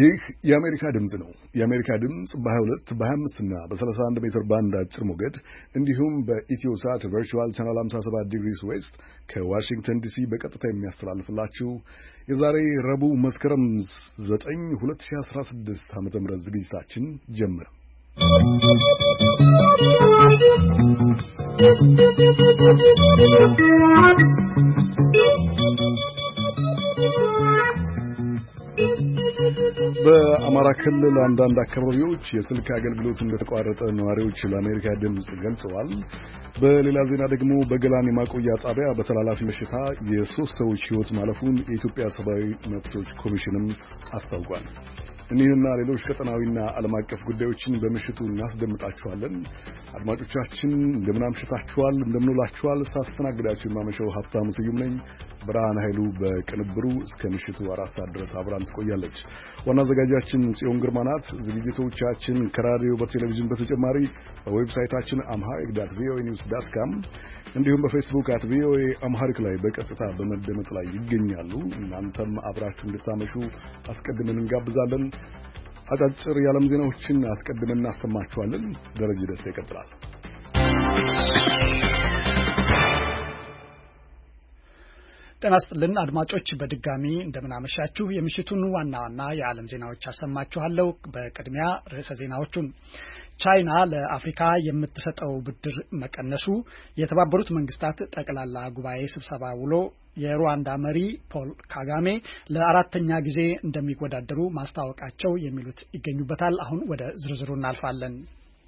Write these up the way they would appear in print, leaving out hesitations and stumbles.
ይህ የአሜሪካ ድምጽ ነው። የአሜሪካ ድምጽ በ22 በ25 እና በ31 ሜትር ባንድ አጭር ሞገድ እንዲሁም በኢትዮሳት ቨርቹዋል ቻናል 57 ዲግሪስ ዌስት ከዋሽንግተን ዲሲ በቀጥታ የሚያስተላልፍላችሁ የዛሬ ረቡዕ መስከረም 9 2016 ዓ.ም ዝግጅታችን ጀመረ። በአማራ ክልል አንዳንድ አካባቢዎች የስልክ አገልግሎት እንደተቋረጠ ነዋሪዎች ለአሜሪካ ድምጽ ገልጸዋል። በሌላ ዜና ደግሞ በገላን የማቆያ ጣቢያ በተላላፊ በሽታ የሶስት ሰዎች ሕይወት ማለፉን የኢትዮጵያ ሰብአዊ መብቶች ኮሚሽንም አስታውቋል። እኒህና ሌሎች ቀጠናዊና ዓለም አቀፍ ጉዳዮችን በምሽቱ እናስደምጣችኋለን። አድማጮቻችን እንደምን አምሽታችኋል፣ እንደምን ውላችኋል። ሳስተናግዳችሁ የማመሸው ሀብታሙ ስዩም ነኝ። ብርሃን ኃይሉ በቅንብሩ እስከ ምሽቱ 4 ሰዓት ድረስ አብራን ትቆያለች። ዋና አዘጋጃችን ጽዮን ግርማ ናት። ዝግጅቶቻችን ከራዲዮ በቴሌቪዥን በተጨማሪ በዌብሳይታችን amharic.voanews.com እንዲሁም በፌስቡክ @voaamharic ላይ በቀጥታ በመደመጥ ላይ ይገኛሉ። እናንተም አብራችሁ እንድታመሹ አስቀድመን እንጋብዛለን። አጫጭር የዓለም ዜናዎችን አስቀድመን እናሰማችኋለን። ደረጀ ደስታ ይቀጥላል። ጤና ይስጥልን አድማጮች፣ በድጋሚ እንደምናመሻችሁ። የምሽቱን ዋና ዋና የዓለም ዜናዎች አሰማችኋለሁ። በቅድሚያ ርዕሰ ዜናዎቹን። ቻይና ለአፍሪካ የምትሰጠው ብድር መቀነሱ፣ የተባበሩት መንግስታት ጠቅላላ ጉባኤ ስብሰባ ውሎ፣ የሩዋንዳ መሪ ፖል ካጋሜ ለአራተኛ ጊዜ እንደሚወዳደሩ ማስታወቃቸው የሚሉት ይገኙበታል። አሁን ወደ ዝርዝሩ እናልፋለን።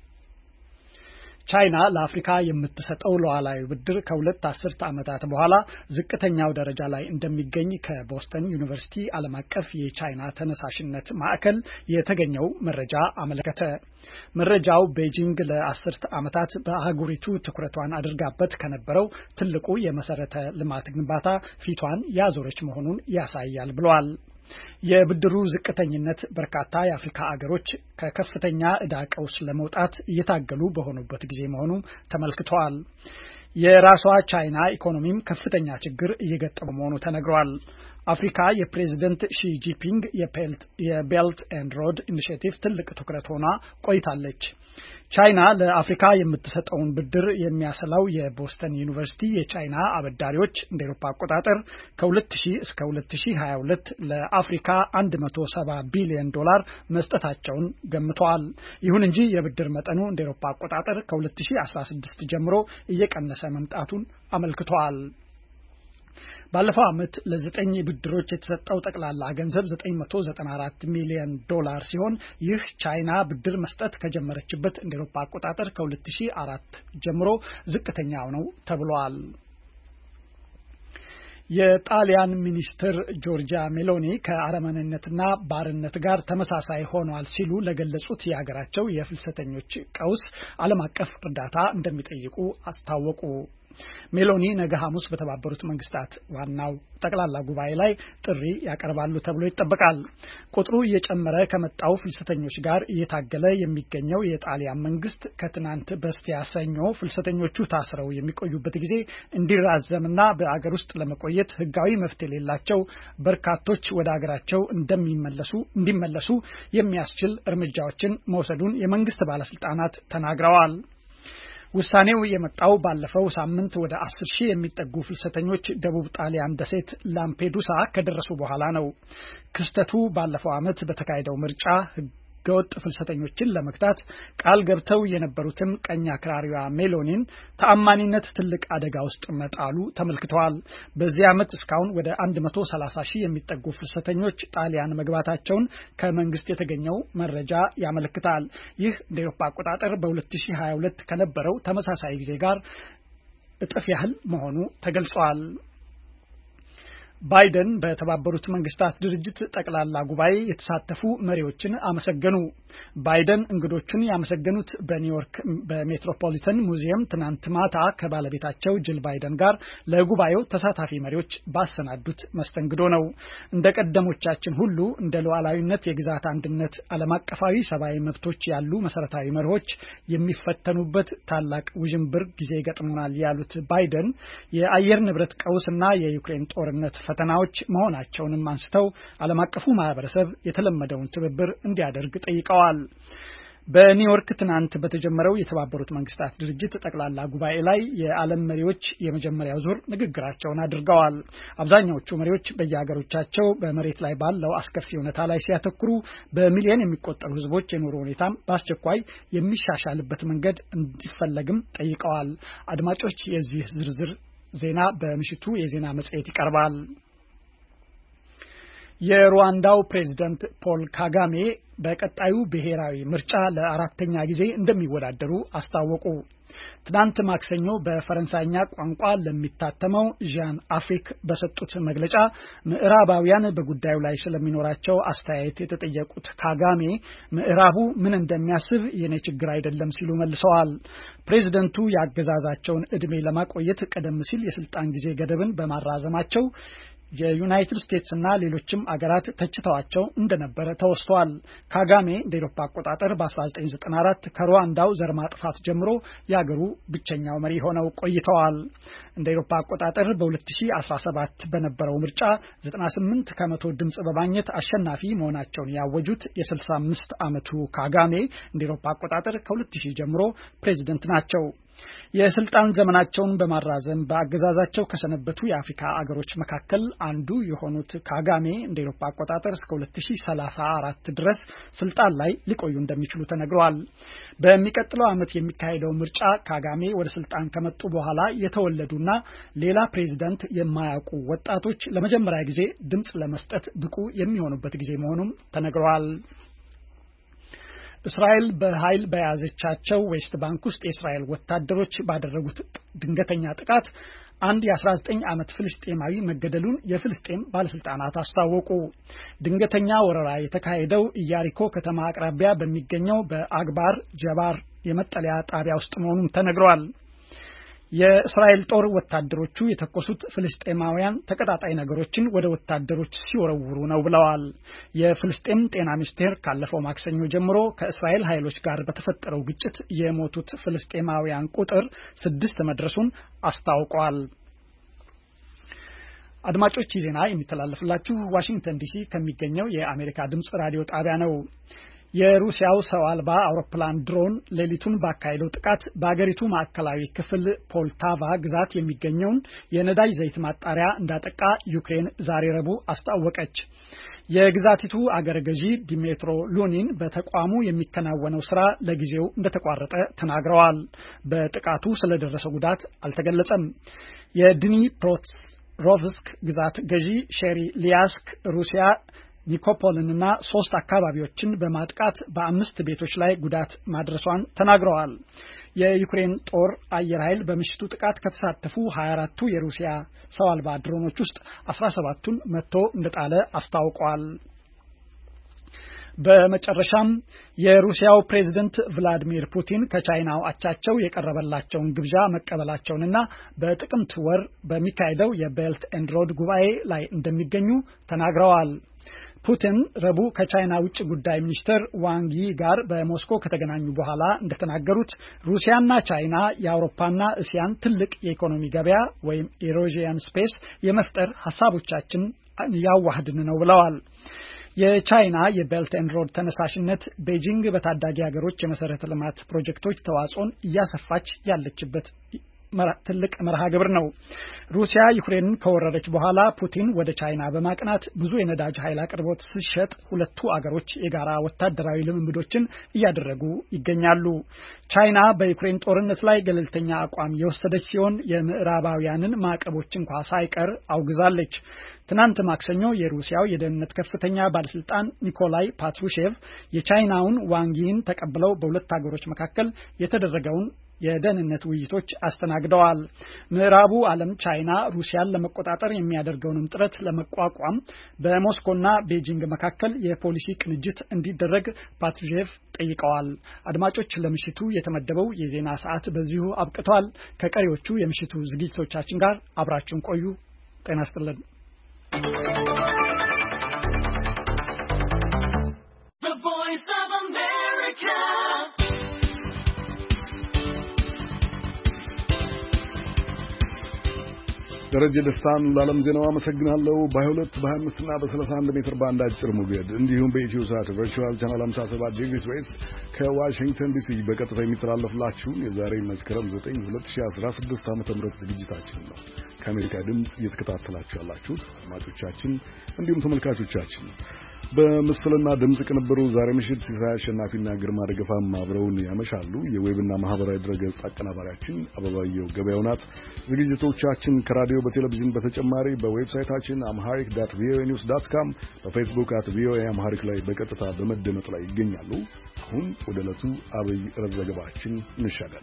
ቻይና ለአፍሪካ የምትሰጠው ሉዓላዊ ብድር ከሁለት አስርት ዓመታት በኋላ ዝቅተኛው ደረጃ ላይ እንደሚገኝ ከቦስተን ዩኒቨርሲቲ ዓለም አቀፍ የቻይና ተነሳሽነት ማዕከል የተገኘው መረጃ አመለከተ። መረጃው ቤጂንግ ለአስርት ዓመታት በአህጉሪቱ ትኩረቷን አድርጋበት ከነበረው ትልቁ የመሰረተ ልማት ግንባታ ፊቷን ያዞረች መሆኑን ያሳያል ብለዋል። የብድሩ ዝቅተኝነት በርካታ የአፍሪካ አገሮች ከከፍተኛ ዕዳ ቀውስ ለመውጣት እየታገሉ በሆኑበት ጊዜ መሆኑ ተመልክቷል። የራሷ ቻይና ኢኮኖሚም ከፍተኛ ችግር እየገጠመ መሆኑ ተነግሯል። አፍሪካ የፕሬዝደንት ሺ ጂንፒንግ የቤልት ኤንድ ሮድ ኢኒሺየቲቭ ትልቅ ትኩረት ሆና ቆይታለች። ቻይና ለአፍሪካ የምትሰጠውን ብድር የሚያሰላው የቦስተን ዩኒቨርሲቲ የቻይና አበዳሪዎች እንደ አውሮፓ አቆጣጠር ከ2000 እስከ 2022 ለአፍሪካ $170 ቢሊዮን መስጠታቸውን ገምተዋል። ይሁን እንጂ የብድር መጠኑ እንደ አውሮፓ አቆጣጠር ከ2016 ጀምሮ እየቀነሰ መምጣቱን አመልክተዋል። ባለፈው ዓመት ለ9 ብድሮች የተሰጠው ጠቅላላ ገንዘብ $994 ሚሊዮን ሲሆን ይህ ቻይና ብድር መስጠት ከጀመረችበት እንደ አውሮፓ አቆጣጠር ከ2004 ጀምሮ ዝቅተኛው ነው ተብሏል። የጣሊያን ሚኒስትር ጆርጂያ ሜሎኒ ከአረመኔነትና ባርነት ጋር ተመሳሳይ ሆኗል ሲሉ ለገለጹት የሀገራቸው የፍልሰተኞች ቀውስ ዓለም አቀፍ እርዳታ እንደሚጠይቁ አስታወቁ። ሜሎኒ ነገ ሐሙስ በተባበሩት መንግስታት ዋናው ጠቅላላ ጉባኤ ላይ ጥሪ ያቀርባሉ ተብሎ ይጠበቃል። ቁጥሩ እየጨመረ ከመጣው ፍልሰተኞች ጋር እየታገለ የሚገኘው የጣሊያን መንግስት ከትናንት በስቲያ ሰኞ ፍልሰተኞቹ ታስረው የሚቆዩበት ጊዜ እንዲራዘምና በአገር ውስጥ ለመቆየት ህጋዊ መፍትሄ የሌላቸው በርካቶች ወደ አገራቸው እንዲመለሱ የሚያስችል እርምጃዎችን መውሰዱን የመንግስት ባለስልጣናት ተናግረዋል። ውሳኔው የመጣው ባለፈው ሳምንት ወደ 10,000 የሚጠጉ ፍልሰተኞች ደቡብ ጣሊያን ደሴት ላምፔዱሳ ከደረሱ በኋላ ነው። ክስተቱ ባለፈው ዓመት በተካሄደው ምርጫ ህገወጥ ፍልሰተኞችን ለመግታት ቃል ገብተው የነበሩትን ቀኝ አክራሪዋ ሜሎኒን ተአማኒነት ትልቅ አደጋ ውስጥ መጣሉ ተመልክተዋል። በዚህ ዓመት እስካሁን ወደ 130,000 የሚጠጉ ፍልሰተኞች ጣሊያን መግባታቸውን ከመንግስት የተገኘው መረጃ ያመለክታል። ይህ እንደ አውሮፓ አቆጣጠር በ2022 ከነበረው ተመሳሳይ ጊዜ ጋር እጥፍ ያህል መሆኑ ተገልጿል። ባይደን በተባበሩት መንግስታት ድርጅት ጠቅላላ ጉባኤ የተሳተፉ መሪዎችን አመሰገኑ። ባይደን እንግዶቹን ያመሰገኑት በኒውዮርክ በሜትሮፖሊታን ሙዚየም ትናንት ማታ ከባለቤታቸው ጂል ባይደን ጋር ለጉባኤው ተሳታፊ መሪዎች ባሰናዱት መስተንግዶ ነው። እንደ ቀደሞቻችን ሁሉ እንደ ሉዓላዊነት፣ የግዛት አንድነት፣ ዓለም አቀፋዊ ሰብአዊ መብቶች ያሉ መሰረታዊ መርሆች የሚፈተኑበት ታላቅ ውዥንብር ጊዜ ገጥሞናል ያሉት ባይደን የአየር ንብረት ቀውስና የዩክሬን ጦርነት ፈተናዎች መሆናቸውንም አንስተው ዓለም አቀፉ ማህበረሰብ የተለመደውን ትብብር እንዲያደርግ ጠይቀዋል። በኒውዮርክ ትናንት በተጀመረው የተባበሩት መንግስታት ድርጅት ጠቅላላ ጉባኤ ላይ የዓለም መሪዎች የመጀመሪያው ዙር ንግግራቸውን አድርገዋል። አብዛኛዎቹ መሪዎች በየሀገሮቻቸው በመሬት ላይ ባለው አስከፊ ሁኔታ ላይ ሲያተኩሩ በሚሊዮን የሚቆጠሩ ህዝቦች የኑሮ ሁኔታም በአስቸኳይ የሚሻሻልበት መንገድ እንዲፈለግም ጠይቀዋል። አድማጮች፣ የዚህ ዝርዝር ዜና በምሽቱ የዜና መጽሔት ይቀርባል። የሩዋንዳው ፕሬዝዳንት ፖል ካጋሜ በቀጣዩ ብሔራዊ ምርጫ ለአራተኛ ጊዜ እንደሚወዳደሩ አስታወቁ። ትናንት ማክሰኞ በፈረንሳይኛ ቋንቋ ለሚታተመው ዣን አፍሪክ በሰጡት መግለጫ ምዕራባውያን በጉዳዩ ላይ ስለሚኖራቸው አስተያየት የተጠየቁት ካጋሜ ምዕራቡ ምን እንደሚያስብ የኔ ችግር አይደለም ሲሉ መልሰዋል። ፕሬዝዳንቱ የአገዛዛቸውን ዕድሜ ለማቆየት ቀደም ሲል የስልጣን ጊዜ ገደብን በማራዘማቸው የዩናይትድ ስቴትስ እና ሌሎችም አገራት ተችተዋቸው እንደነበረ ተወስቷል። ካጋሜ እንደ አውሮፓ አቆጣጠር በ1994 ከሩዋንዳው ዘር ማጥፋት ጀምሮ የአገሩ ብቸኛው መሪ ሆነው ቆይተዋል። እንደ አውሮፓ አቆጣጠር በ2017 በነበረው ምርጫ 98% ድምጽ በማግኘት አሸናፊ መሆናቸውን ያወጁት የ65 ዓመቱ ካጋሜ እንደ አውሮፓ አቆጣጠር ከ2000 ጀምሮ ፕሬዝዳንት ናቸው። የስልጣን ዘመናቸውን በማራዘም በአገዛዛቸው ከሰነበቱ የአፍሪካ አገሮች መካከል አንዱ የሆኑት ካጋሜ እንደ አውሮፓ አቆጣጠር እስከ 2034 ድረስ ስልጣን ላይ ሊቆዩ እንደሚችሉ ተነግሯል። በሚቀጥለው ዓመት የሚካሄደው ምርጫ ካጋሜ ወደ ስልጣን ከመጡ በኋላ የተወለዱና ሌላ ፕሬዝዳንት የማያውቁ ወጣቶች ለመጀመሪያ ጊዜ ድምጽ ለመስጠት ብቁ የሚሆኑበት ጊዜ መሆኑም ተነግሯል። እስራኤል በኃይል በያዘቻቸው ዌስት ባንክ ውስጥ የእስራኤል ወታደሮች ባደረጉት ድንገተኛ ጥቃት አንድ የ19 ዓመት ፍልስጤማዊ መገደሉን የፍልስጤም ባለስልጣናት አስታወቁ። ድንገተኛ ወረራ የተካሄደው ኢያሪኮ ከተማ አቅራቢያ በሚገኘው በአግባር ጀባር የመጠለያ ጣቢያ ውስጥ መሆኑን ተነግሯል። የእስራኤል ጦር ወታደሮቹ የተኮሱት ፍልስጤማውያን ተቀጣጣይ ነገሮችን ወደ ወታደሮች ሲወረውሩ ነው ብለዋል። የፍልስጤም ጤና ሚኒስቴር ካለፈው ማክሰኞ ጀምሮ ከእስራኤል ኃይሎች ጋር በተፈጠረው ግጭት የሞቱት ፍልስጤማውያን ቁጥር 6 መድረሱን አስታውቋል። አድማጮች፣ ዜና የሚተላለፍላችሁ ዋሽንግተን ዲሲ ከሚገኘው የአሜሪካ ድምጽ ራዲዮ ጣቢያ ነው። የሩሲያው ሰው አልባ አውሮፕላን ድሮን ሌሊቱን ባካሄደው ጥቃት በአገሪቱ ማዕከላዊ ክፍል ፖልታቫ ግዛት የሚገኘውን የነዳጅ ዘይት ማጣሪያ እንዳጠቃ ዩክሬን ዛሬ ረቡዕ አስታወቀች። የግዛቲቱ አገረ ገዢ ዲሜትሮ ሉኒን በተቋሙ የሚከናወነው ስራ ለጊዜው እንደተቋረጠ ተናግረዋል። በጥቃቱ ስለደረሰው ጉዳት አልተገለጸም። የድኒፕሮፔትሮቭስክ ግዛት ገዢ ሼሪ ሊያስክ ሩሲያ ኒኮፖልንና 3 አካባቢዎችን በማጥቃት በ5 ቤቶች ላይ ጉዳት ማድረሷን ተናግረዋል። የዩክሬን ጦር አየር ኃይል በምሽቱ ጥቃት ከተሳተፉ 24ቱ የሩሲያ ሰው አልባ ድሮኖች ውስጥ 17ቱን መትቶ እንደጣለ አስታውቋል። በመጨረሻም የሩሲያው ፕሬዝዳንት ቭላዲሚር ፑቲን ከቻይናው አቻቸው የቀረበላቸውን ግብዣ መቀበላቸውንና በጥቅምት ወር በሚካሄደው የቤልት ኤንድ ሮድ ጉባኤ ላይ እንደሚገኙ ተናግረዋል። ፑቲን ረቡዕ ከቻይና ውጭ ጉዳይ ሚኒስትር ዋንግ ይ ጋር በሞስኮ ከተገናኙ በኋላ እንደተናገሩት ሩሲያና ቻይና የአውሮፓና እስያን ትልቅ የኢኮኖሚ ገበያ ወይም ኤሮዥያን ስፔስ የመፍጠር ሐሳቦቻችን ያዋህድን ነው ብለዋል። የቻይና የቤልት ኤንድ ሮድ ተነሳሽነት ቤጂንግ በታዳጊ ሀገሮች የመሰረተ ልማት ፕሮጀክቶች ተዋጽኦን እያሰፋች ያለችበት ትልቅ መርሃ ግብር ነው። ሩሲያ ዩክሬንን ከወረረች በኋላ ፑቲን ወደ ቻይና በማቅናት ብዙ የነዳጅ ኃይል አቅርቦት ሲሸጥ ሁለቱ አገሮች የጋራ ወታደራዊ ልምምዶችን እያደረጉ ይገኛሉ። ቻይና በዩክሬን ጦርነት ላይ ገለልተኛ አቋም የወሰደች ሲሆን የምዕራባውያንን ማዕቀቦች እንኳን ሳይቀር አውግዛለች። ትናንት ማክሰኞ የሩሲያው የደህንነት ከፍተኛ ባለስልጣን ኒኮላይ ፓትሩሼቭ የቻይናውን ዋንጊን ተቀብለው በሁለት አገሮች መካከል የተደረገውን የደህንነት ውይይቶች አስተናግደዋል። ምዕራቡ ዓለም ቻይና ሩሲያን ለመቆጣጠር የሚያደርገውን ጥረት ለመቋቋም በሞስኮና ቤጂንግ መካከል የፖሊሲ ቅንጅት እንዲደረግ ፓትሩሼቭ ጠይቀዋል። አድማጮች፣ ለምሽቱ የተመደበው የዜና ሰዓት በዚሁ አብቅቷል። ከቀሪዎቹ የምሽቱ ዝግጅቶቻችን ጋር አብራችሁን ቆዩ። ጤና ይስጥልን። ደረጀ ደስታን ለዓለም ዜናው አመሰግናለሁ። በ22 በ25 እና በ31 ሜትር ባንድ አጭር ሞገድ እንዲሁም በኢትዮ ሳት ቨርቹዋል ቻናል 57 ዲግሪ ዌስት ከዋሽንግተን ዲሲ በቀጥታ የሚተላለፍላችሁ የዛሬ መስከረም 9 2016 ዓ.ም ዝግጅታችን ነው ከአሜሪካ ድምጽ እየተከታተላችሁ ያላችሁት አድማጮቻችን እንዲሁም ተመልካቾቻችን። በምስልና ድምጽ ቅንብሩ ዛሬ ምሽት ሲሳይ አሸናፊና ግርማ ደገፋም አብረውን ያመሻሉ። የዌብና ማህበራዊ ድረገጽ አቀናባሪያችን አበባየው ገበያው ናት። ዝግጅቶቻችን ከራዲዮ በቴሌቪዥን በተጨማሪ በዌብሳይታችን amharic.voanews.com በፌስቡክ @voaamharic ላይ በቀጥታ በመደመጥ ላይ ይገኛሉ። አሁን ወደ ዕለቱ አብይ ርዕስ ዘገባችን እንሻገር።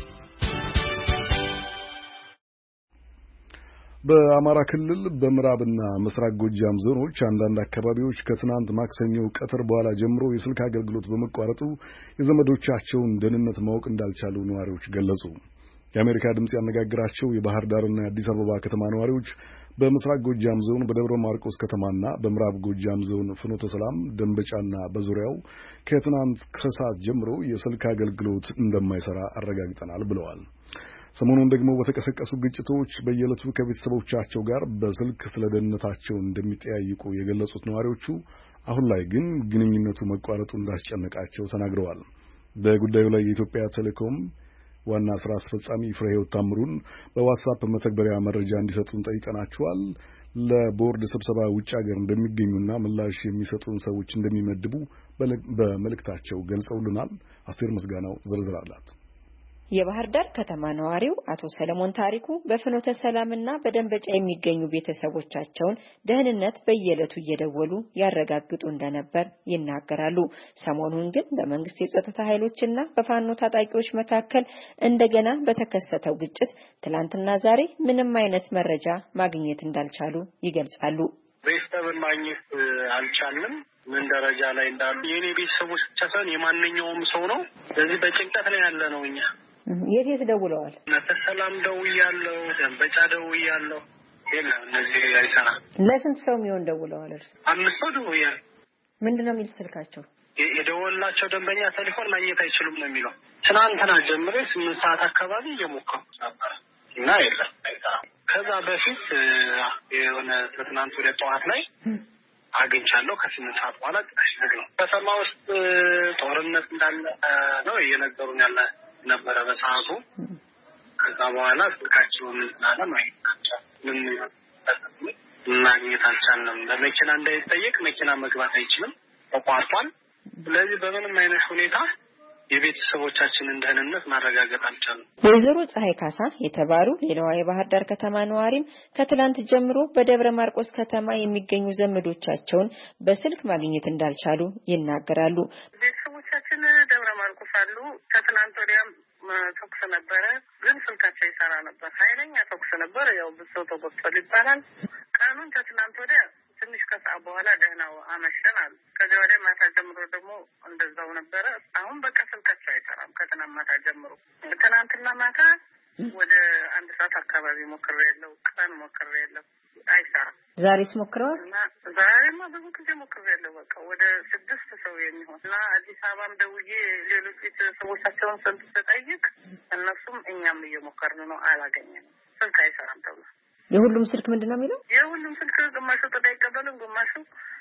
በአማራ ክልል በምዕራብና ምስራቅ ጎጃም ዞኖች አንዳንድ አካባቢዎች ከትናንት ማክሰኞ ቀትር በኋላ ጀምሮ የስልክ አገልግሎት በመቋረጡ የዘመዶቻቸውን ደህንነት ማወቅ እንዳልቻሉ ነዋሪዎች ገለጹ። የአሜሪካ ድምጽ ያነጋግራቸው የባህር ዳርና የአዲስ አበባ ከተማ ነዋሪዎች በምስራቅ ጎጃም ዞን በደብረ ማርቆስ ከተማና በምዕራብ ጎጃም ዞን ፍኖተ ሰላም፣ ደንበጫና በዙሪያው ከትናንት ከሰዓት ጀምሮ የስልክ አገልግሎት እንደማይሰራ አረጋግጠናል ብለዋል። ሰሞኑን ደግሞ በተቀሰቀሱ ግጭቶች በየዕለቱ ከቤተሰቦቻቸው ጋር በስልክ ስለ ደህንነታቸው እንደሚጠያይቁ የገለጹት ነዋሪዎቹ አሁን ላይ ግን ግንኙነቱ መቋረጡ እንዳስጨነቃቸው ተናግረዋል። በጉዳዩ ላይ የኢትዮጵያ ቴሌኮም ዋና ስራ አስፈጻሚ ፍሬህይወት ታምሩን በዋትስአፕ መተግበሪያ መረጃ እንዲሰጡን ጠይቀናቸዋል። ለቦርድ ስብሰባ ውጭ ሀገር እንደሚገኙና ምላሽ የሚሰጡን ሰዎች እንደሚመድቡ በመልእክታቸው ገልጸውልናል። አስቴር ምስጋናው ዝርዝር አላት። የባህር ዳር ከተማ ነዋሪው አቶ ሰለሞን ታሪኩ በፍኖተ ሰላምና በደንበጫ የሚገኙ ቤተሰቦቻቸውን ደህንነት በየዕለቱ እየደወሉ ያረጋግጡ እንደነበር ይናገራሉ። ሰሞኑን ግን በመንግስት የጸጥታ ኃይሎችና በፋኖ ታጣቂዎች መካከል እንደገና በተከሰተው ግጭት ትላንትና ዛሬ ምንም አይነት መረጃ ማግኘት እንዳልቻሉ ይገልጻሉ። ቤተሰብን ማግኘት አልቻልንም። ምን ደረጃ ላይ እንዳሉ የኔ ቤተሰቦች ብቻ ሳይሆን የማንኛውም ሰው ነው። ስለዚህ በጭንቀት ላይ ያለ ነው። እኛ የት ደውለዋል? ሰላም ደውያለሁ፣ ደንበጫ ደውያለሁ። የለም እነዚህ አይሰራም። ለስንት ሰው የሚሆን ደውለዋል? 5 ሰው ደውያለሁ። ምንድነው የሚል ስልካቸው? የደወላቸው ደንበኛ ቴሌፎን ማግኘት አይችሉም ነው የሚለው። ትናንትና ጀምሬ 8 ሰዓት አካባቢ እየሞከርኩ ነበር እና የለም አይሰራም። ከዛ በፊት የሆነ ትናንት ወደ ጠዋት ላይ አግኝቻለሁ። ከ8 ሰዓት በኋላ ዝግ ነው። ከተማ ውስጥ ጦርነት እንዳለ ነው እየነገሩን ያለ ነበረ በሰዓቱ። ከዛ በኋላ ስልካቸውን እንዳለ ማግኘት አልቻልንም። በመኪና እንዳይጠየቅ መኪና መግባት አይችልም፣ ተቋርጧል። ስለዚህ በምንም አይነት ሁኔታ የቤተሰቦቻችንን ደህንነት ማረጋገጥ አልቻልንም። ወይዘሮ ፀሐይ ካሳ የተባሉ ሌላዋ የባህር ዳር ከተማ ነዋሪም ከትላንት ጀምሮ በደብረ ማርቆስ ከተማ የሚገኙ ዘመዶቻቸውን በስልክ ማግኘት እንዳልቻሉ ይናገራሉ። ቤተሰቦቻችን ደብረ ማርቆስ አሉ። ከትላንት ወዲያም ተኩስ ነበረ፣ ግን ስልካቸው ይሰራ ነበር። ኃይለኛ ተኩስ ነበር። ያው ብሶ ተቆጥቷል ይባላል። ቀኑን ከትላንት ወዲያ ትንሽ ከሰዓት በኋላ ደህናው አመሸን አሉ። ከዚያ ወዲያ ማታ ጀምሮ ደግሞ እንደዛው ነበረ። አሁን በቃ ስልካቸው አይሰራም። ከትናንት ማታ ጀምሮ ትናንትና ማታ ወደ 1 ሰዓት አካባቢ ሞክሬያለሁ። ቀን ሞክሬያለሁ፣ አይሰራም። ዛሬስ ሞክረዋል? እና ዛሬማ ብዙ ጊዜ ሞክሬያለሁ። በቃ ወደ 6 ሰው የሚሆን እና አዲስ አበባም ደውዬ ሌሎች ቤተሰቦቻቸውን ስልክ ስጠይቅ እነሱም እኛም እየሞከርን ነው፣ አላገኘንም። ስልክ አይሰራም ተብሎ የሁሉም ስልክ ምንድነው የሚለው? የሁሉም ስልክ ግማሹ ጥሪ አይቀበልም፣ ግማሹ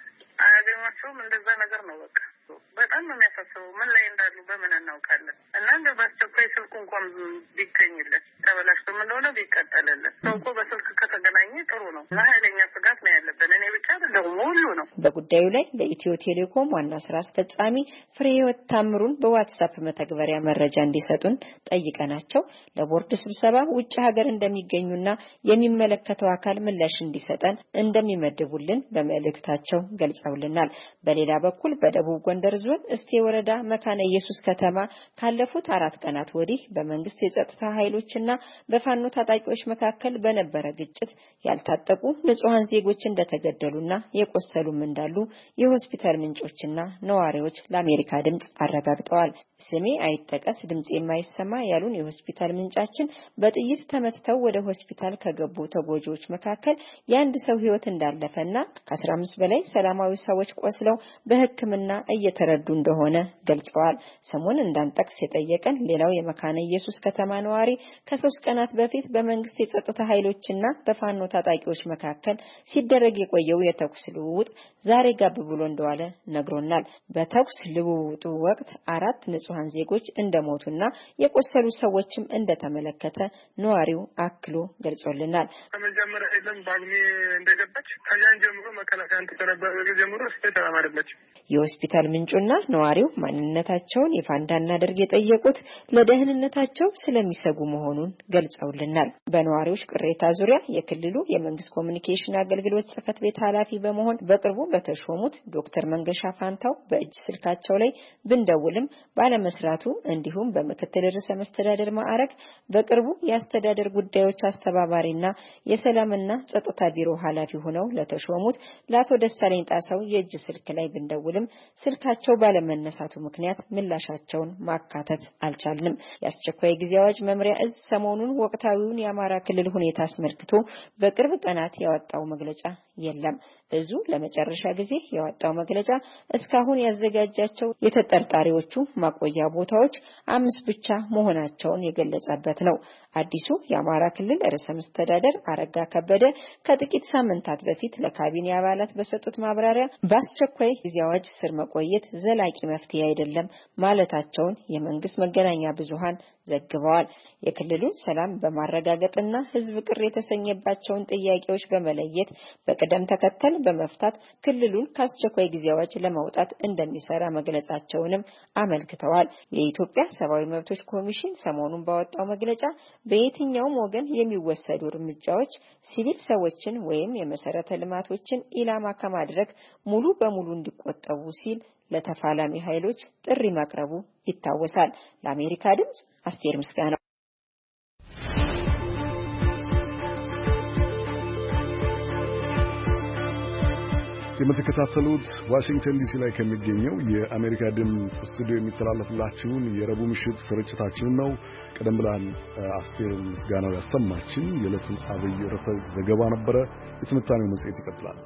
አያገኟቸውም። እንደዛ ነገር ነው። በቃ በጣም ነው የሚያሳስበው። ምን ላይ እንዳሉ በምን እናውቃለን? እና እንደ በአስቸኳይ ስልኩ እንኳን ቢገኝለት ተበላሽቶም እንደሆነ ቢቀጠልለት። ሰው እኮ በስልክ ከተገናኘ ጥሩ ነው። እና ኃይለኛ ስጋት ነው ያለብን። እኔ ብቻ አይደለም ሁሉ ነው። በጉዳዩ ላይ ለኢትዮ ቴሌኮም ዋና ስራ አስፈጻሚ ፍሬህይወት ታምሩን በዋትስአፕ መተግበሪያ መረጃ እንዲሰጡን ጠይቀናቸው ለቦርድ ስብሰባ ውጭ ሀገር እንደሚገኙና የሚመለከተው አካል ምላሽ እንዲሰጠን እንደሚመድቡልን በመልእክታቸው ገልጸውልናል። በሌላ በኩል በደቡብ ጎንደር ዞን እስቴ ወረዳ መካነ ኢየሱስ ከተማ ካለፉት 4 ቀናት ወዲህ በመንግስት የጸጥታ ኃይሎችና በፋኖ ታጣቂዎች መካከል በነበረ ግጭት ያልታጠቁ ንጹሃን ዜጎች እንደተገደሉና የቆሰሉም እንዳሉ የሆስፒታል ምንጮችና ነዋሪዎች ለአሜሪካ ድምጽ አረጋግጠዋል። ስሜ አይጠቀስ ድምጽ የማይሰማ ያሉን የሆስፒታል ምንጫችን በጥይት ተመትተው ወደ ሆስፒታል ከገቡ ተጎጂዎች መካከል የአንድ ሰው ሕይወት እንዳለፈና ከ15 በላይ ሰላማዊ ሰዎች ቆስለው በሕክምና እየተረዱ እንደሆነ ገልጸዋል። ስሙን እንዳንጠቅስ የጠየቀን ሌላው የመካነ ኢየሱስ ከተማ ነዋሪ ከ3 ቀናት በፊት በመንግስት የጸጥታ ኃይሎችና በፋኖ ታጣቂዎች መካከል ሲደረግ የቆየው የተኩስ ልውውጥ ዛሬ ጋብ ብሎ እንደዋለ ነግሮናል። በተኩስ ልውውጡ ወቅት 4 ንጹሃን ዜጎች እንደሞቱና የቆሰሉ ሰዎችም እንደተመለከተ ነዋሪው አክሎ ገልጾልናል። ከመጀመሪያ አይደለም ባግኒ እንደገባች ከያን ጀምሮ መከላከያ ተነበረ ጀምሮ ተማረለች። የሆስፒታል ምንጩና ነዋሪው ማንነታቸውን ይፋ እንዳናደርግ የጠየቁት ለደህንነታቸው ስለሚሰጉ መሆኑን ገልጸውልናል። በነዋሪዎች ቅሬታ ዙሪያ የክልሉ የመንግስት ኮሚኒኬሽን አገልግሎት ጽሕፈት ቤት ኃላፊ በመሆን በቅርቡ በተሾሙት ዶክተር መንገሻ ፋንታው በእጅ ስልካቸው ላይ ብንደውልም ባለመስራቱ እንዲሁም በምክትል ርዕሰ መስተዳድር ማዕረግ በቅርቡ የአስተዳደር ጉዳዮች አስተባባሪና የሰላምና ጸጥታ ቢሮ ኃላፊ ሆነው ለተሾሙት ለአቶ ደሳለኝ ጣሰው የእጅ ስልክ ላይ ብንደውልም ስልካቸው ባለመነሳቱ ምክንያት ምላሻቸውን ማካተት አልቻልንም። የአስቸኳይ ጊዜ አዋጅ መምሪያ እዝ ሰሞኑን ወቅታዊውን የአማራ ክልል ሁኔታ አስመልክቶ በቅርብ ቀናት ያወጣው መግለጫ የለም። እዙ ለመጨረሻ ጊዜ ያወጣው መግለጫ እስካሁን ያዘጋጃቸው የተጠርጣሪዎቹ ማቆያ ቦታዎች 5 ብቻ መሆናቸውን የገለጸበት ነው። አዲሱ የአማራ ክልል ርዕሰ መስተዳድር አረጋ ከበደ ከጥቂት ሳምንታት በፊት ለካቢኔ አባላት በሰጡት ማብራሪያ በአስቸኳይ ጊዜ አዋጅ ስር መቆየት ዘላቂ መፍትሄ አይደለም ማለታቸውን የመንግስት መገናኛ ብዙሃን ዘግበዋል። የክልሉን ሰላም በማረጋገጥና ህዝብ ቅር የተሰኘባቸውን ጥያቄዎች በመለየት በቅደም ተከተል በመፍታት ክልሉን ከአስቸኳይ ጊዜ አዋጅ ለማውጣት እንደሚሰራ መግለጻቸውንም አመልክተዋል። የኢትዮጵያ ሰብአዊ መብቶች ኮሚሽን ሰሞኑን ባወጣው መግለጫ በየትኛውም ወገን የሚወሰዱ እርምጃዎች ሲቪል ሰዎችን ወይም የመሰረተ ልማቶችን ኢላማ ከማድረግ ሙሉ በሙሉ እንዲቆጠቡ ሲል ለተፋላሚ ኃይሎች ጥሪ ማቅረቡ ይታወሳል። ለአሜሪካ ድምጽ አስቴር ምስጋናው። የምትከታተሉት ዋሽንግተን ዲሲ ላይ ከሚገኘው የአሜሪካ ድምጽ ስቱዲዮ የሚተላለፍላችሁን የረቡዕ ምሽት ስርጭታችን ነው። ቀደም ብለን አስቴር ምስጋናው ያሰማችን የዕለቱን አብይ ርዕሰ ዘገባ ነበረ። የትንታኔው መጽሔት ይቀጥላል።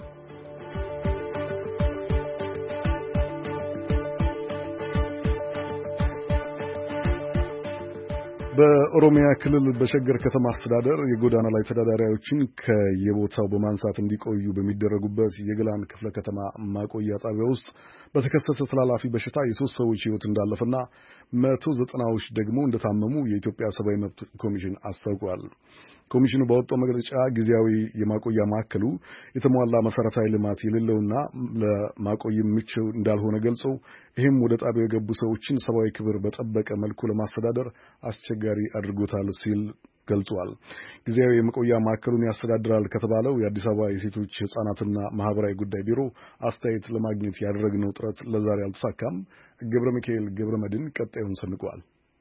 በኦሮሚያ ክልል በሸገር ከተማ አስተዳደር የጎዳና ላይ ተዳዳሪዎችን ከየቦታው በማንሳት እንዲቆዩ በሚደረጉበት የገላን ክፍለ ከተማ ማቆያ ጣቢያ ውስጥ በተከሰተ ተላላፊ በሽታ የ3 ሰዎች ሕይወት እንዳለፈና 190ዎች ደግሞ እንደታመሙ የኢትዮጵያ ሰብአዊ መብት ኮሚሽን አስታውቋል። ኮሚሽኑ ባወጣው መግለጫ ጊዜያዊ የማቆያ ማዕከሉ የተሟላ መሰረታዊ ልማት የሌለውና ለማቆየም ምቹ እንዳልሆነ ገልጾ ይህም ወደ ጣቢያው የገቡ ሰዎችን ሰብአዊ ክብር በጠበቀ መልኩ ለማስተዳደር አስቸጋሪ አድርጎታል ሲል ገልጿል። ጊዜያዊ የማቆያ ማዕከሉን ያስተዳድራል ከተባለው የአዲስ አበባ የሴቶች ሕፃናትና ማህበራዊ ጉዳይ ቢሮ አስተያየት ለማግኘት ያደረግነው ጥረት ለዛሬ አልተሳካም። ገብረ ሚካኤል ገብረ መድን ቀጣዩን ሰንቋል።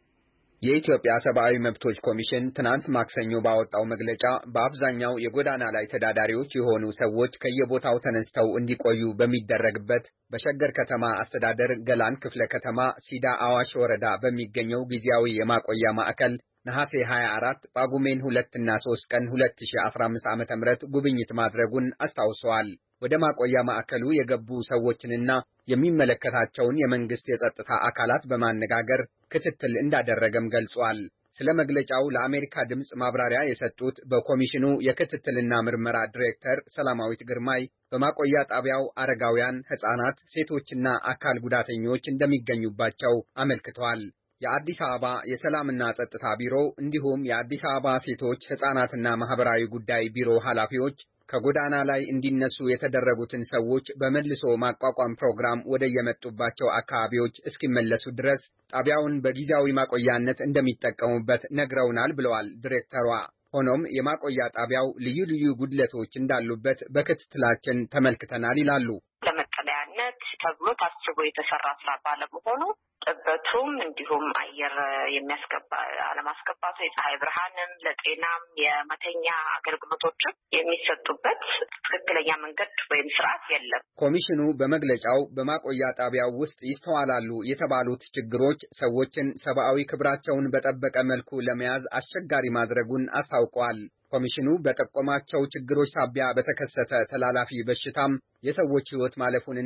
የኢትዮጵያ ሰብአዊ መብቶች ኮሚሽን ትናንት ማክሰኞ ባወጣው መግለጫ በአብዛኛው የጎዳና ላይ ተዳዳሪዎች የሆኑ ሰዎች ከየቦታው ተነስተው እንዲቆዩ በሚደረግበት በሸገር ከተማ አስተዳደር ገላን ክፍለ ከተማ ሲዳ አዋሽ ወረዳ በሚገኘው ጊዜያዊ የማቆያ ማዕከል ነሐሴ 24 ጳጉሜን 2 እና 3 ቀን 2015 ዓ.ም ጉብኝት ማድረጉን አስታውሰዋል። ወደ ማቆያ ማዕከሉ የገቡ ሰዎችንና የሚመለከታቸውን የመንግስት የጸጥታ አካላት በማነጋገር ክትትል እንዳደረገም ገልጿል። ስለ መግለጫው ለአሜሪካ ድምጽ ማብራሪያ የሰጡት በኮሚሽኑ የክትትልና ምርመራ ዲሬክተር ሰላማዊት ግርማይ በማቆያ ጣቢያው አረጋውያን፣ ሕፃናት፣ ሴቶችና አካል ጉዳተኞች እንደሚገኙባቸው አመልክተዋል። የአዲስ አበባ የሰላምና ጸጥታ ቢሮ እንዲሁም የአዲስ አበባ ሴቶች ሕፃናትና ማህበራዊ ጉዳይ ቢሮ ኃላፊዎች ከጎዳና ላይ እንዲነሱ የተደረጉትን ሰዎች በመልሶ ማቋቋም ፕሮግራም ወደ የመጡባቸው አካባቢዎች እስኪመለሱ ድረስ ጣቢያውን በጊዜያዊ ማቆያነት እንደሚጠቀሙበት ነግረውናል ብለዋል ዲሬክተሯ። ሆኖም የማቆያ ጣቢያው ልዩ ልዩ ጉድለቶች እንዳሉበት በክትትላችን ተመልክተናል ይላሉ። ለመጠለያነት ተብሎ ታስቦ የተሰራ ስራ ባለመሆኑ ጥበቱም እንዲሁም አየር የሚያስገባ አለማስገባቱ የፀሐይ ብርሃንም ለጤናም የመተኛ አገልግሎቶችም የሚሰጡበት ትክክለኛ መንገድ ወይም ስርዓት የለም። ኮሚሽኑ በመግለጫው በማቆያ ጣቢያው ውስጥ ይስተዋላሉ የተባሉት ችግሮች ሰዎችን ሰብአዊ ክብራቸውን በጠበቀ መልኩ ለመያዝ አስቸጋሪ ማድረጉን አስታውቋል። ኮሚሽኑ በጠቆማቸው ችግሮች ሳቢያ በተከሰተ ተላላፊ በሽታም የሰዎች ሕይወት ማለፉንና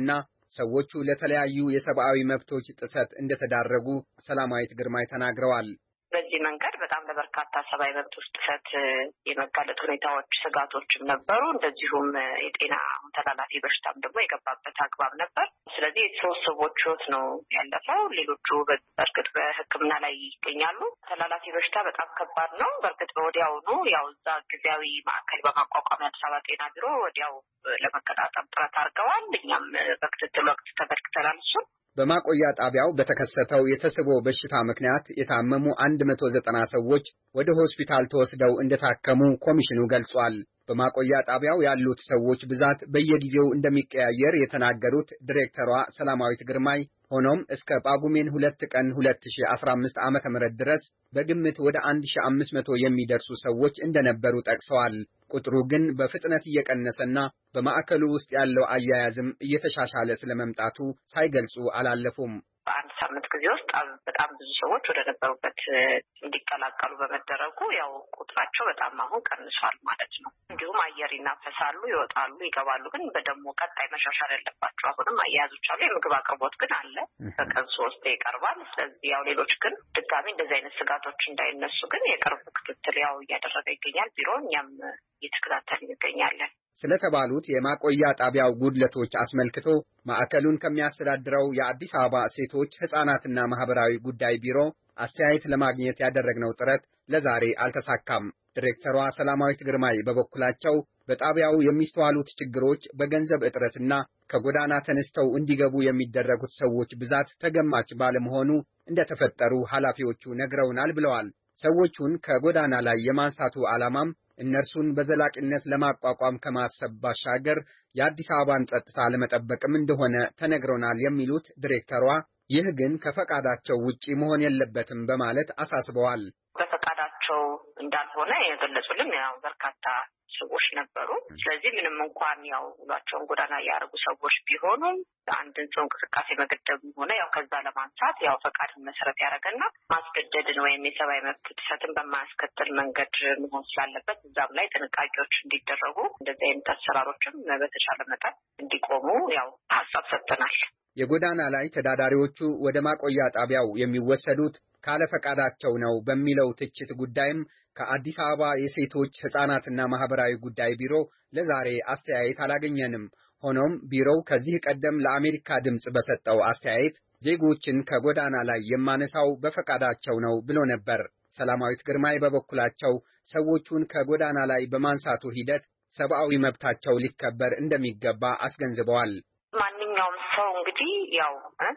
ሰዎቹ ለተለያዩ የሰብአዊ መብቶች ጥሰት እንደተዳረጉ ሰላማዊት ግርማይ ተናግረዋል። በዚህ መንገድ በጣም ለበርካታ ሰብአዊ መብቶች ጥሰት የመጋለጥ ሁኔታዎች፣ ስጋቶችም ነበሩ። እንደዚሁም የጤና ተላላፊ በሽታም ደግሞ የገባበት አግባብ ነበር። ስለዚህ ሶስት ሰዎች ሕይወት ነው ያለፈው። ሌሎቹ በእርግጥ በሕክምና ላይ ይገኛሉ። ተላላፊ በሽታ በጣም ከባድ ነው። በእርግጥ ወዲያውኑ ያው እዛ ጊዜያዊ ማዕከል በማቋቋም የአዲስ አበባ ጤና ቢሮ ወዲያው ለመቀጣጠም ጥረት አድርገዋል። እኛም በክትትል ወቅት ተመልክተናል። እሱም በማቆያ ጣቢያው በተከሰተው የተስቦ በሽታ ምክንያት የታመሙ 190 ሰዎች ወደ ሆስፒታል ተወስደው እንደታከሙ ኮሚሽኑ ገልጿል። በማቆያ ጣቢያው ያሉት ሰዎች ብዛት በየጊዜው እንደሚቀያየር የተናገሩት ዲሬክተሯ ሰላማዊት ግርማይ ሆኖም እስከ ጳጉሜን 2 ቀን 2015 ዓመተ ምህረት ድረስ በግምት ወደ 1500 የሚደርሱ ሰዎች እንደነበሩ ጠቅሰዋል። ቁጥሩ ግን በፍጥነት እየቀነሰና በማዕከሉ ውስጥ ያለው አያያዝም እየተሻሻለ ስለመምጣቱ ሳይገልጹ አላለፉም። በአንድ ሳምንት ጊዜ ውስጥ በጣም ብዙ ሰዎች ወደ ነበሩበት እንዲቀላቀሉ በመደረጉ ያው ቁጥራቸው በጣም አሁን ቀንሷል ማለት ነው። እንዲሁም አየር ይናፈሳሉ፣ ይወጣሉ፣ ይገባሉ። ግን በደሞ ቀጣይ መሻሻል ያለባቸው አሁንም አያያዞች አሉ። የምግብ አቅርቦት ግን አለ። በቀን 3 ይቀርባል። ስለዚህ ያው ሌሎች ግን ድጋሚ እንደዚህ አይነት ስጋቶች እንዳይነሱ ግን የቅርብ ክትትል ያው እያደረገ ይገኛል። ቢሮ እኛም እየተከታተል ይገኛለን። ስለተባሉት የማቆያ ጣቢያው ጉድለቶች አስመልክቶ ማዕከሉን ከሚያስተዳድረው የአዲስ አበባ ሴቶች ሕፃናትና ማህበራዊ ጉዳይ ቢሮ አስተያየት ለማግኘት ያደረግነው ጥረት ለዛሬ አልተሳካም። ዲሬክተሯ ሰላማዊት ግርማይ በበኩላቸው በጣቢያው የሚስተዋሉት ችግሮች በገንዘብ እጥረትና ከጎዳና ተነስተው እንዲገቡ የሚደረጉት ሰዎች ብዛት ተገማች ባለመሆኑ እንደተፈጠሩ ኃላፊዎቹ ነግረውናል ብለዋል። ሰዎቹን ከጎዳና ላይ የማንሳቱ ዓላማም እነርሱን በዘላቂነት ለማቋቋም ከማሰብ ባሻገር የአዲስ አበባን ጸጥታ ለመጠበቅም እንደሆነ ተነግሮናል የሚሉት ዲሬክተሯ ይህ ግን ከፈቃዳቸው ውጪ መሆን የለበትም በማለት አሳስበዋል። በፈቃዳቸው እንዳልሆነ የገለጹልን ያው በርካታ ሰዎች ነበሩ። ስለዚህ ምንም እንኳን ያው ሁላቸውን ጎዳና ያደረጉ ሰዎች ቢሆኑም አንድን ሰው እንቅስቃሴ መገደብም ሆነ ያው ከዛ ለማንሳት ያው ፈቃድን መሰረት ያደረገና ማስገደድን ወይም የሰብአዊ መብት ጥሰትን በማያስከትል መንገድ መሆን ስላለበት እዛም ላይ ጥንቃቄዎች እንዲደረጉ እንደዚህ አይነት አሰራሮችም በተቻለ መጠን እንዲቆሙ ያው ሀሳብ ሰጥተናል። የጎዳና ላይ ተዳዳሪዎቹ ወደ ማቆያ ጣቢያው የሚወሰዱት ካለ ፈቃዳቸው ነው በሚለው ትችት ጉዳይም ከአዲስ አበባ የሴቶች ሕፃናትና ማህበራዊ ጉዳይ ቢሮ ለዛሬ አስተያየት አላገኘንም። ሆኖም ቢሮው ከዚህ ቀደም ለአሜሪካ ድምጽ በሰጠው አስተያየት ዜጎችን ከጎዳና ላይ የማነሳው በፈቃዳቸው ነው ብሎ ነበር። ሰላማዊት ግርማይ በበኩላቸው ሰዎቹን ከጎዳና ላይ በማንሳቱ ሂደት ሰብአዊ መብታቸው ሊከበር እንደሚገባ አስገንዝበዋል። ማንኛውም ሰው እንግዲህ ያው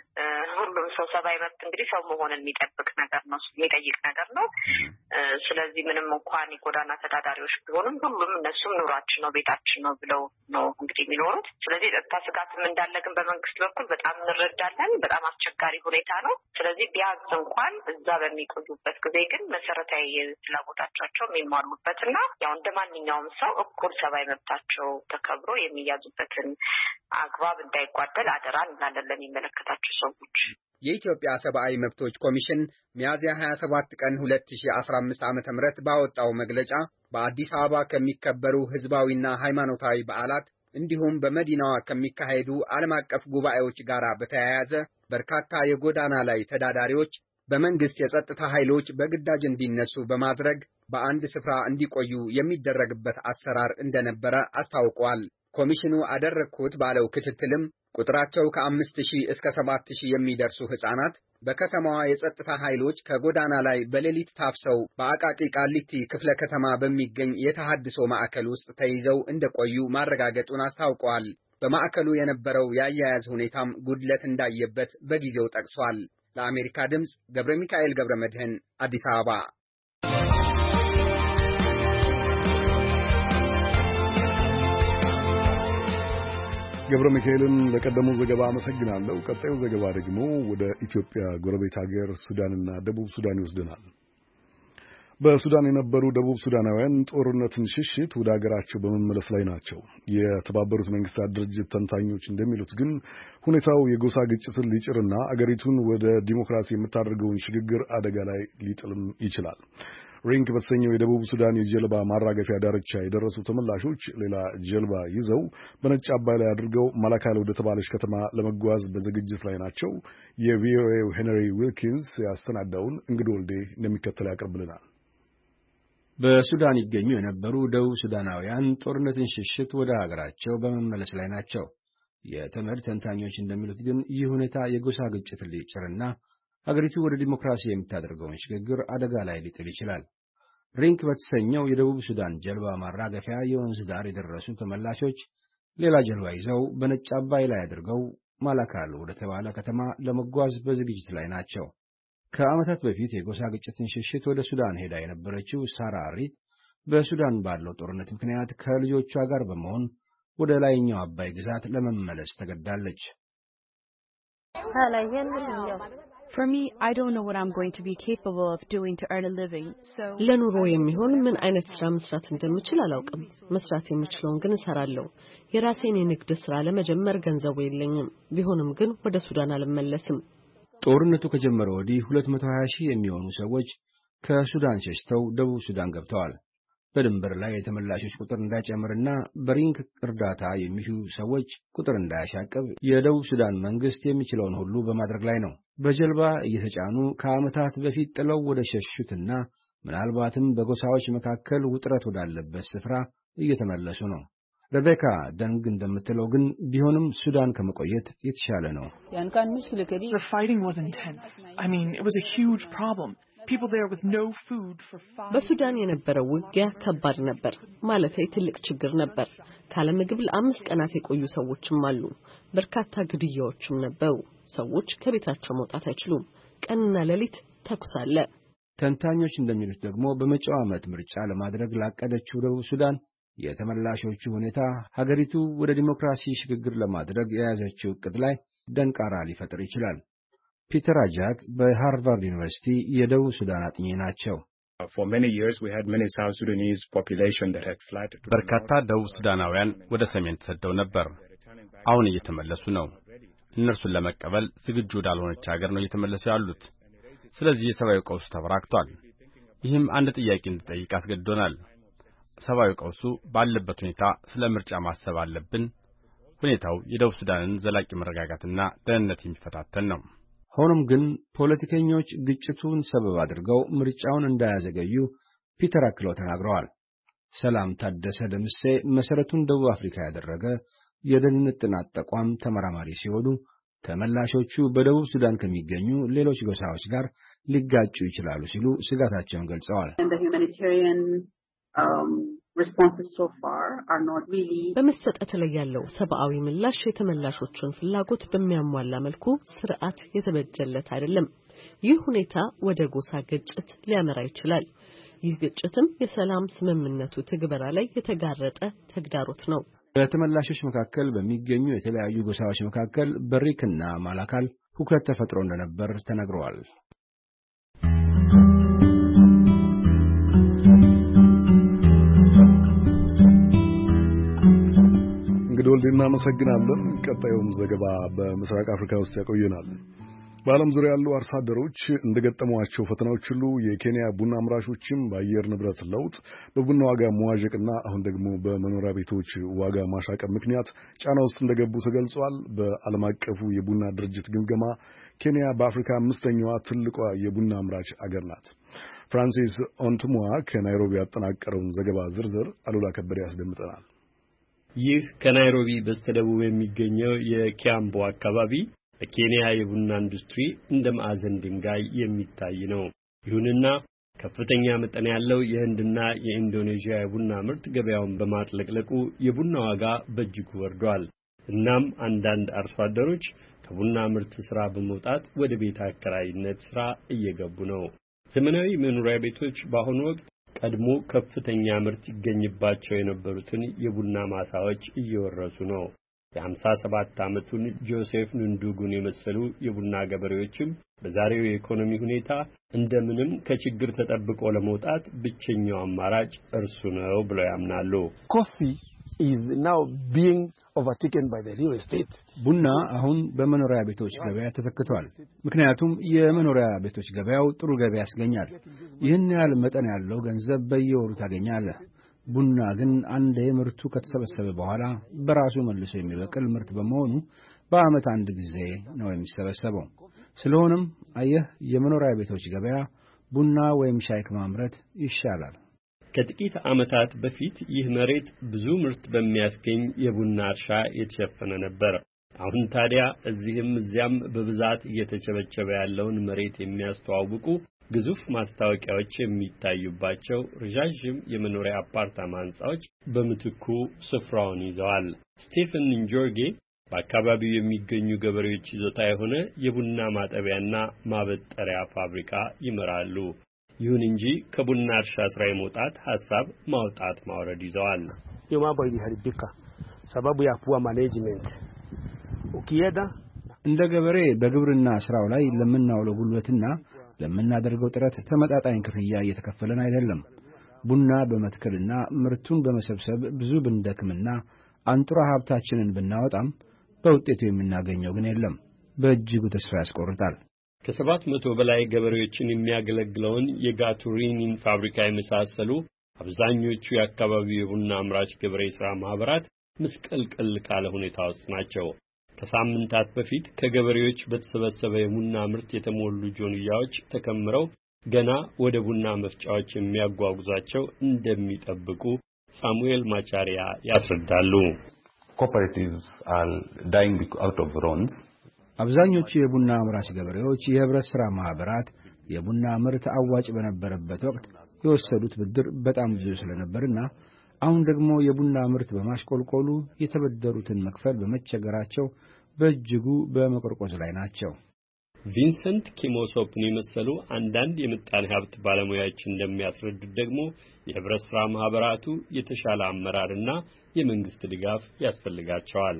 ሁሉም ሰው ሰብአዊ መብት እንግዲህ ሰው መሆንን የሚጠብቅ ነገር ነው፣ የሚጠይቅ ነገር ነው። ስለዚህ ምንም እንኳን የጎዳና ተዳዳሪዎች ቢሆኑም ሁሉም እነሱም ኑሯችን ነው፣ ቤታችን ነው ብለው ነው እንግዲህ የሚኖሩት። ስለዚህ የጸጥታ ስጋትም እንዳለ ግን በመንግስት በኩል በጣም እንረዳለን። በጣም አስቸጋሪ ሁኔታ ነው። ስለዚህ ቢያንስ እንኳን እዛ በሚቆዩበት ጊዜ ግን መሰረታዊ ፍላጎታቸው የሚሟሉበትና ያው እንደ ማንኛውም ሰው እኩል ሰብአዊ መብታቸው ተከብሮ የሚያዙበትን አግባብ እንዳይጓደል አደራ እንላለን ለሚመለከታቸው ሰዎች። የኢትዮጵያ ሰብአዊ መብቶች ኮሚሽን ሚያዝያ 27 ቀን 2015 ዓ.ም ባወጣው መግለጫ በአዲስ አበባ ከሚከበሩ ህዝባዊና ሃይማኖታዊ በዓላት እንዲሁም በመዲናዋ ከሚካሄዱ ዓለም አቀፍ ጉባኤዎች ጋር በተያያዘ በርካታ የጎዳና ላይ ተዳዳሪዎች በመንግስት የጸጥታ ኃይሎች በግዳጅ እንዲነሱ በማድረግ በአንድ ስፍራ እንዲቆዩ የሚደረግበት አሰራር እንደነበረ አስታውቋል። ኮሚሽኑ አደረግኩት ባለው ክትትልም ቁጥራቸው ከ5000 እስከ 7000 የሚደርሱ ህፃናት በከተማዋ የጸጥታ ኃይሎች ከጎዳና ላይ በሌሊት ታፍሰው በአቃቂ ቃሊቲ ክፍለ ከተማ በሚገኝ የተሐድሶ ማዕከል ውስጥ ተይዘው እንደቆዩ ማረጋገጡን አስታውቀዋል። በማዕከሉ የነበረው የአያያዝ ሁኔታም ጉድለት እንዳየበት በጊዜው ጠቅሷል። ለአሜሪካ ድምጽ ገብረ ሚካኤል ገብረ መድህን አዲስ አበባ። ገብረ ሚካኤልን ለቀደመው ዘገባ አመሰግናለሁ። ቀጣዩ ዘገባ ደግሞ ወደ ኢትዮጵያ ጎረቤት ሀገር ሱዳንና ደቡብ ሱዳን ይወስደናል። በሱዳን የነበሩ ደቡብ ሱዳናውያን ጦርነትን ሽሽት ወደ ሀገራቸው በመመለስ ላይ ናቸው። የተባበሩት መንግስታት ድርጅት ተንታኞች እንደሚሉት ግን ሁኔታው የጎሳ ግጭትን ሊጭርና አገሪቱን ወደ ዲሞክራሲ የምታደርገውን ሽግግር አደጋ ላይ ሊጥልም ይችላል። ሪንግ በተሰኘው የደቡብ ሱዳን የጀልባ ማራገፊያ ዳርቻ የደረሱ ተመላሾች ሌላ ጀልባ ይዘው በነጭ አባይ ላይ አድርገው ማላካል ወደ ተባለች ከተማ ለመጓዝ በዝግጅት ላይ ናቸው። የቪኦኤው ሄንሪ ዊልኪንስ ያስተናዳውን እንግዶ ወልዴ እንደሚከተለው ያቀርብልናል። በሱዳን ይገኙ የነበሩ ደቡብ ሱዳናውያን ጦርነትን ሽሽት ወደ ሀገራቸው በመመለስ ላይ ናቸው። የተመድ ተንታኞች እንደሚሉት ግን ይህ ሁኔታ የጎሳ ግጭት ሊጭርና ሀገሪቱ ወደ ዲሞክራሲ የምታደርገውን ሽግግር አደጋ ላይ ሊጥል ይችላል። ሪንክ በተሰኘው የደቡብ ሱዳን ጀልባ ማራገፊያ የወንዝ ዳር የደረሱ ተመላሾች ሌላ ጀልባ ይዘው በነጭ አባይ ላይ አድርገው ማላካል ወደ ተባለ ከተማ ለመጓዝ በዝግጅት ላይ ናቸው። ከዓመታት በፊት የጎሳ ግጭትን ሽሽት ወደ ሱዳን ሄዳ የነበረችው ሳራ ሪድ በሱዳን ባለው ጦርነት ምክንያት ከልጆቿ ጋር በመሆን ወደ ላይኛው አባይ ግዛት ለመመለስ ተገድዳለች። For me, I don't know what I'm going to be capable of doing to earn a living. So ለኑሮ የሚሆን ምን አይነት ስራ መስራት እንደምችል አላውቅም። መስራት የምችለውን ግን እሰራለሁ። የራሴን የንግድ ስራ ለመጀመር ገንዘቡ የለኝም። ቢሆንም ግን ወደ ሱዳን አልመለስም። ጦርነቱ ከጀመረ ወዲህ 220,000 የሚሆኑ ሰዎች ከሱዳን ሸሽተው ደቡብ ሱዳን ገብተዋል። በድንበር ላይ የተመላሾች ቁጥር እንዳይጨምርና በሪንግ እርዳታ የሚሹ ሰዎች ቁጥር እንዳያሻቅብ የደቡብ ሱዳን መንግስት የሚችለውን ሁሉ በማድረግ ላይ ነው። በጀልባ እየተጫኑ ከዓመታት በፊት ጥለው ወደ ሸሹትና ምናልባትም በጎሳዎች መካከል ውጥረት ወዳለበት ስፍራ እየተመለሱ ነው። ሬቤካ ደንግ እንደምትለው ግን ቢሆንም ሱዳን ከመቆየት የተሻለ ነው። The fighting was intense. I mean, it was a huge problem. People there with no food for 5 በሱዳን የነበረው ውጊያ ከባድ ነበር። ማለቴ ትልቅ ችግር ነበር። ካለ ምግብ ለ5 ቀናት የቆዩ ሰዎችም አሉ። በርካታ ግድያዎችም ነበሩ። ሰዎች ከቤታቸው መውጣት አይችሉም። ቀንና ሌሊት ተኩስ አለ። ተንታኞች እንደሚሉት ደግሞ በመጪው ዓመት ምርጫ ለማድረግ ላቀደችው ደቡብ ሱዳን የተመላሾቹ ሁኔታ ሀገሪቱ ወደ ዲሞክራሲ ሽግግር ለማድረግ የያዘችው ዕቅድ ላይ ደንቃራ ሊፈጥር ይችላል። ፒተር አጃክ በሃርቫርድ ዩኒቨርሲቲ የደቡብ ሱዳን አጥኚ ናቸው። በርካታ ደቡብ ሱዳናውያን ወደ ሰሜን ተሰደው ነበር። አሁን እየተመለሱ ነው። እነርሱን ለመቀበል ዝግጁ ወዳልሆነች ሀገር ነው እየተመለሱ ያሉት። ስለዚህ የሰብአዊ ቀውሱ ተበራክቷል። ይህም አንድ ጥያቄ እንድጠይቅ አስገድዶናል። ሰብአዊ ቀውሱ ባለበት ሁኔታ ስለ ምርጫ ማሰብ አለብን። ሁኔታው የደቡብ ሱዳንን ዘላቂ መረጋጋትና ደህንነት የሚፈታተን ነው። ሆኖም ግን ፖለቲከኞች ግጭቱን ሰበብ አድርገው ምርጫውን እንዳያዘገዩ ፒተር አክለው ተናግረዋል። ሰላም ታደሰ ደምሴ መሰረቱን ደቡብ አፍሪካ ያደረገ የደህንነት ጥናት ተቋም ተመራማሪ ሲሆኑ ተመላሾቹ በደቡብ ሱዳን ከሚገኙ ሌሎች ጎሳዎች ጋር ሊጋጩ ይችላሉ ሲሉ ስጋታቸውን ገልጸዋል። በመሰጠት ላይ ያለው ሰብአዊ ምላሽ የተመላሾቹን ፍላጎት በሚያሟላ መልኩ ስርዓት የተበጀለት አይደለም። ይህ ሁኔታ ወደ ጎሳ ግጭት ሊያመራ ይችላል። ይህ ግጭትም የሰላም ስምምነቱ ትግበራ ላይ የተጋረጠ ተግዳሮት ነው። በተመላሾች መካከል በሚገኙ የተለያዩ ጎሳዎች መካከል በሪክና ማላካል ሁከት ተፈጥሮ እንደነበር ተነግሯል። እንግዲህ እናመሰግናለን። ቀጣዩም ዘገባ በምስራቅ አፍሪካ ውስጥ ያቆየናል። በዓለም ዙሪያ ያሉ አርሶ አደሮች እንደገጠሟቸው ፈተናዎች ሁሉ የኬንያ ቡና አምራቾችም በአየር ንብረት ለውጥ፣ በቡና ዋጋ መዋዠቅና አሁን ደግሞ በመኖሪያ ቤቶች ዋጋ ማሻቀብ ምክንያት ጫና ውስጥ እንደገቡ ተገልጿል። በዓለም አቀፉ የቡና ድርጅት ግምገማ ኬንያ በአፍሪካ 5ኛዋ ትልቋ የቡና አምራች አገር ናት። ፍራንሲስ ኦንቱሙዋ ከናይሮቢ ያጠናቀረውን ዘገባ ዝርዝር አሉላ ከበደ ያስደምጠናል። ይህ ከናይሮቢ በስተደቡብ የሚገኘው የኪያምቦ አካባቢ በኬንያ የቡና ኢንዱስትሪ እንደ ማዕዘን ድንጋይ የሚታይ ነው። ይሁንና ከፍተኛ መጠን ያለው የህንድና የኢንዶኔዥያ የቡና ምርት ገበያውን በማጥለቅለቁ የቡና ዋጋ በእጅጉ ወርዷል። እናም አንዳንድ አርሶ አደሮች ከቡና ምርት ስራ በመውጣት ወደ ቤት አከራይነት ስራ እየገቡ ነው። ዘመናዊ መኖሪያ ቤቶች በአሁኑ ወቅት ቀድሞ ከፍተኛ ምርት ይገኝባቸው የነበሩትን የቡና ማሳዎች እየወረሱ ነው። የ57 ዓመቱን ጆሴፍ ኑንዱጉን የመሰሉ የቡና ገበሬዎችም በዛሬው የኢኮኖሚ ሁኔታ እንደምንም ከችግር ተጠብቆ ለመውጣት ብቸኛው አማራጭ እርሱ ነው ብለው ያምናሉ። Coffee is now being overtaken by the real estate. ቡና አሁን በመኖሪያ ቤቶች ገበያ ተተክቷል። ምክንያቱም የመኖሪያ ቤቶች ገበያው ጥሩ ገበያ ያስገኛል። ይህን ያህል መጠን ያለው ገንዘብ በየወሩ ታገኛለህ። ቡና ግን አንዴ ምርቱ ከተሰበሰበ በኋላ በራሱ መልሶ የሚበቅል ምርት በመሆኑ በዓመት አንድ ጊዜ ነው የሚሰበሰበው። ስለሆነም አየህ፣ የመኖሪያ ቤቶች ገበያ ቡና ወይም ሻይ ከማምረት ይሻላል። ከጥቂት ዓመታት በፊት ይህ መሬት ብዙ ምርት በሚያስገኝ የቡና እርሻ የተሸፈነ ነበር። አሁን ታዲያ እዚህም እዚያም በብዛት እየተቸበቸበ ያለውን መሬት የሚያስተዋውቁ ግዙፍ ማስታወቂያዎች የሚታዩባቸው ረዣዥም የመኖሪያ አፓርታማ ሕንጻዎች በምትኩ ስፍራውን ይዘዋል። ስቴፈን ንጆርጌ በአካባቢው የሚገኙ ገበሬዎች ይዞታ የሆነ የቡና ማጠቢያና ማበጠሪያ ፋብሪካ ይመራሉ። ይሁን እንጂ ከቡና እርሻ ስራ የመውጣት ሐሳብ ማውጣት ማውረድ ይዘዋል። እንደ ገበሬ በግብርና ስራው ላይ ለምናውለው ጉልበትና ለምናደርገው ጥረት ተመጣጣኝ ክፍያ እየተከፈለን አይደለም። ቡና በመትከልና ምርቱን በመሰብሰብ ብዙ ብንደክምና አንጡራ ሀብታችንን ብናወጣም በውጤቱ የምናገኘው ግን የለም። በእጅጉ ተስፋ ያስቆርጣል። ከ700 በላይ ገበሬዎችን የሚያገለግለውን የጋቱሪኒን ፋብሪካ የመሳሰሉ አብዛኞቹ የአካባቢው የቡና አምራች ገበሬ ሥራ ማኅበራት ምስቅልቅል ካለ ሁኔታ ውስጥ ናቸው። ከሳምንታት በፊት ከገበሬዎች በተሰበሰበ የቡና ምርት የተሞሉ ጆንያዎች ተከምረው ገና ወደ ቡና መፍጫዎች የሚያጓጉዛቸው እንደሚጠብቁ ሳሙኤል ማቻሪያ ያስረዳሉ። Cooperatives are dying out of loans. አብዛኞቹ የቡና አምራች ገበሬዎች የህብረት ሥራ ማኅበራት የቡና ምርት አዋጭ በነበረበት ወቅት የወሰዱት ብድር በጣም ብዙ ስለነበርና አሁን ደግሞ የቡና ምርት በማሽቆልቆሉ የተበደሩትን መክፈል በመቸገራቸው በእጅጉ በመቆርቆዝ ላይ ናቸው። ቪንሰንት ኪሞሶፕን የመሰሉ አንዳንድ የምጣኔ ሀብት ባለሙያዎች እንደሚያስረዱት ደግሞ የህብረት ሥራ ማኅበራቱ የተሻለ አመራርና የመንግስት ድጋፍ ያስፈልጋቸዋል።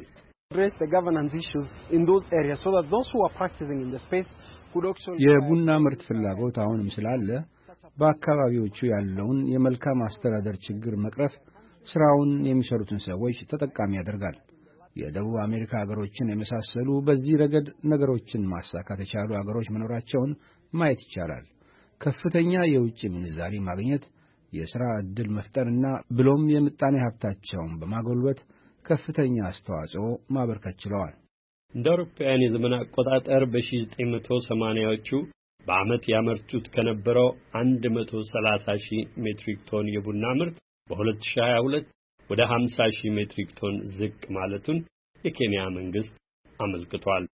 የቡና ምርት ፍላጎት አሁንም ስላለ በአካባቢዎቹ ያለውን የመልካም አስተዳደር ችግር መቅረፍ ስራውን የሚሰሩትን ሰዎች ተጠቃሚ ያደርጋል። የደቡብ አሜሪካ ሀገሮችን የመሳሰሉ በዚህ ረገድ ነገሮችን ማሳካት የቻሉ ሀገሮች መኖራቸውን ማየት ይቻላል። ከፍተኛ የውጭ ምንዛሪ ማግኘት፣ የሥራ ዕድል መፍጠርና ብሎም የምጣኔ ሀብታቸውን በማጎልበት ከፍተኛ አስተዋጽኦ ማበርከት ችለዋል። እንደ አውሮፓውያን የዘመን አቆጣጠር በ1980ዎቹ በዓመት ያመርቱት ከነበረው 130,000 ሜትሪክ ቶን የቡና ምርት በ2022 ወደ 50,000 ሜትሪክ ቶን ዝቅ ማለቱን የኬንያ መንግስት አመልክቷል።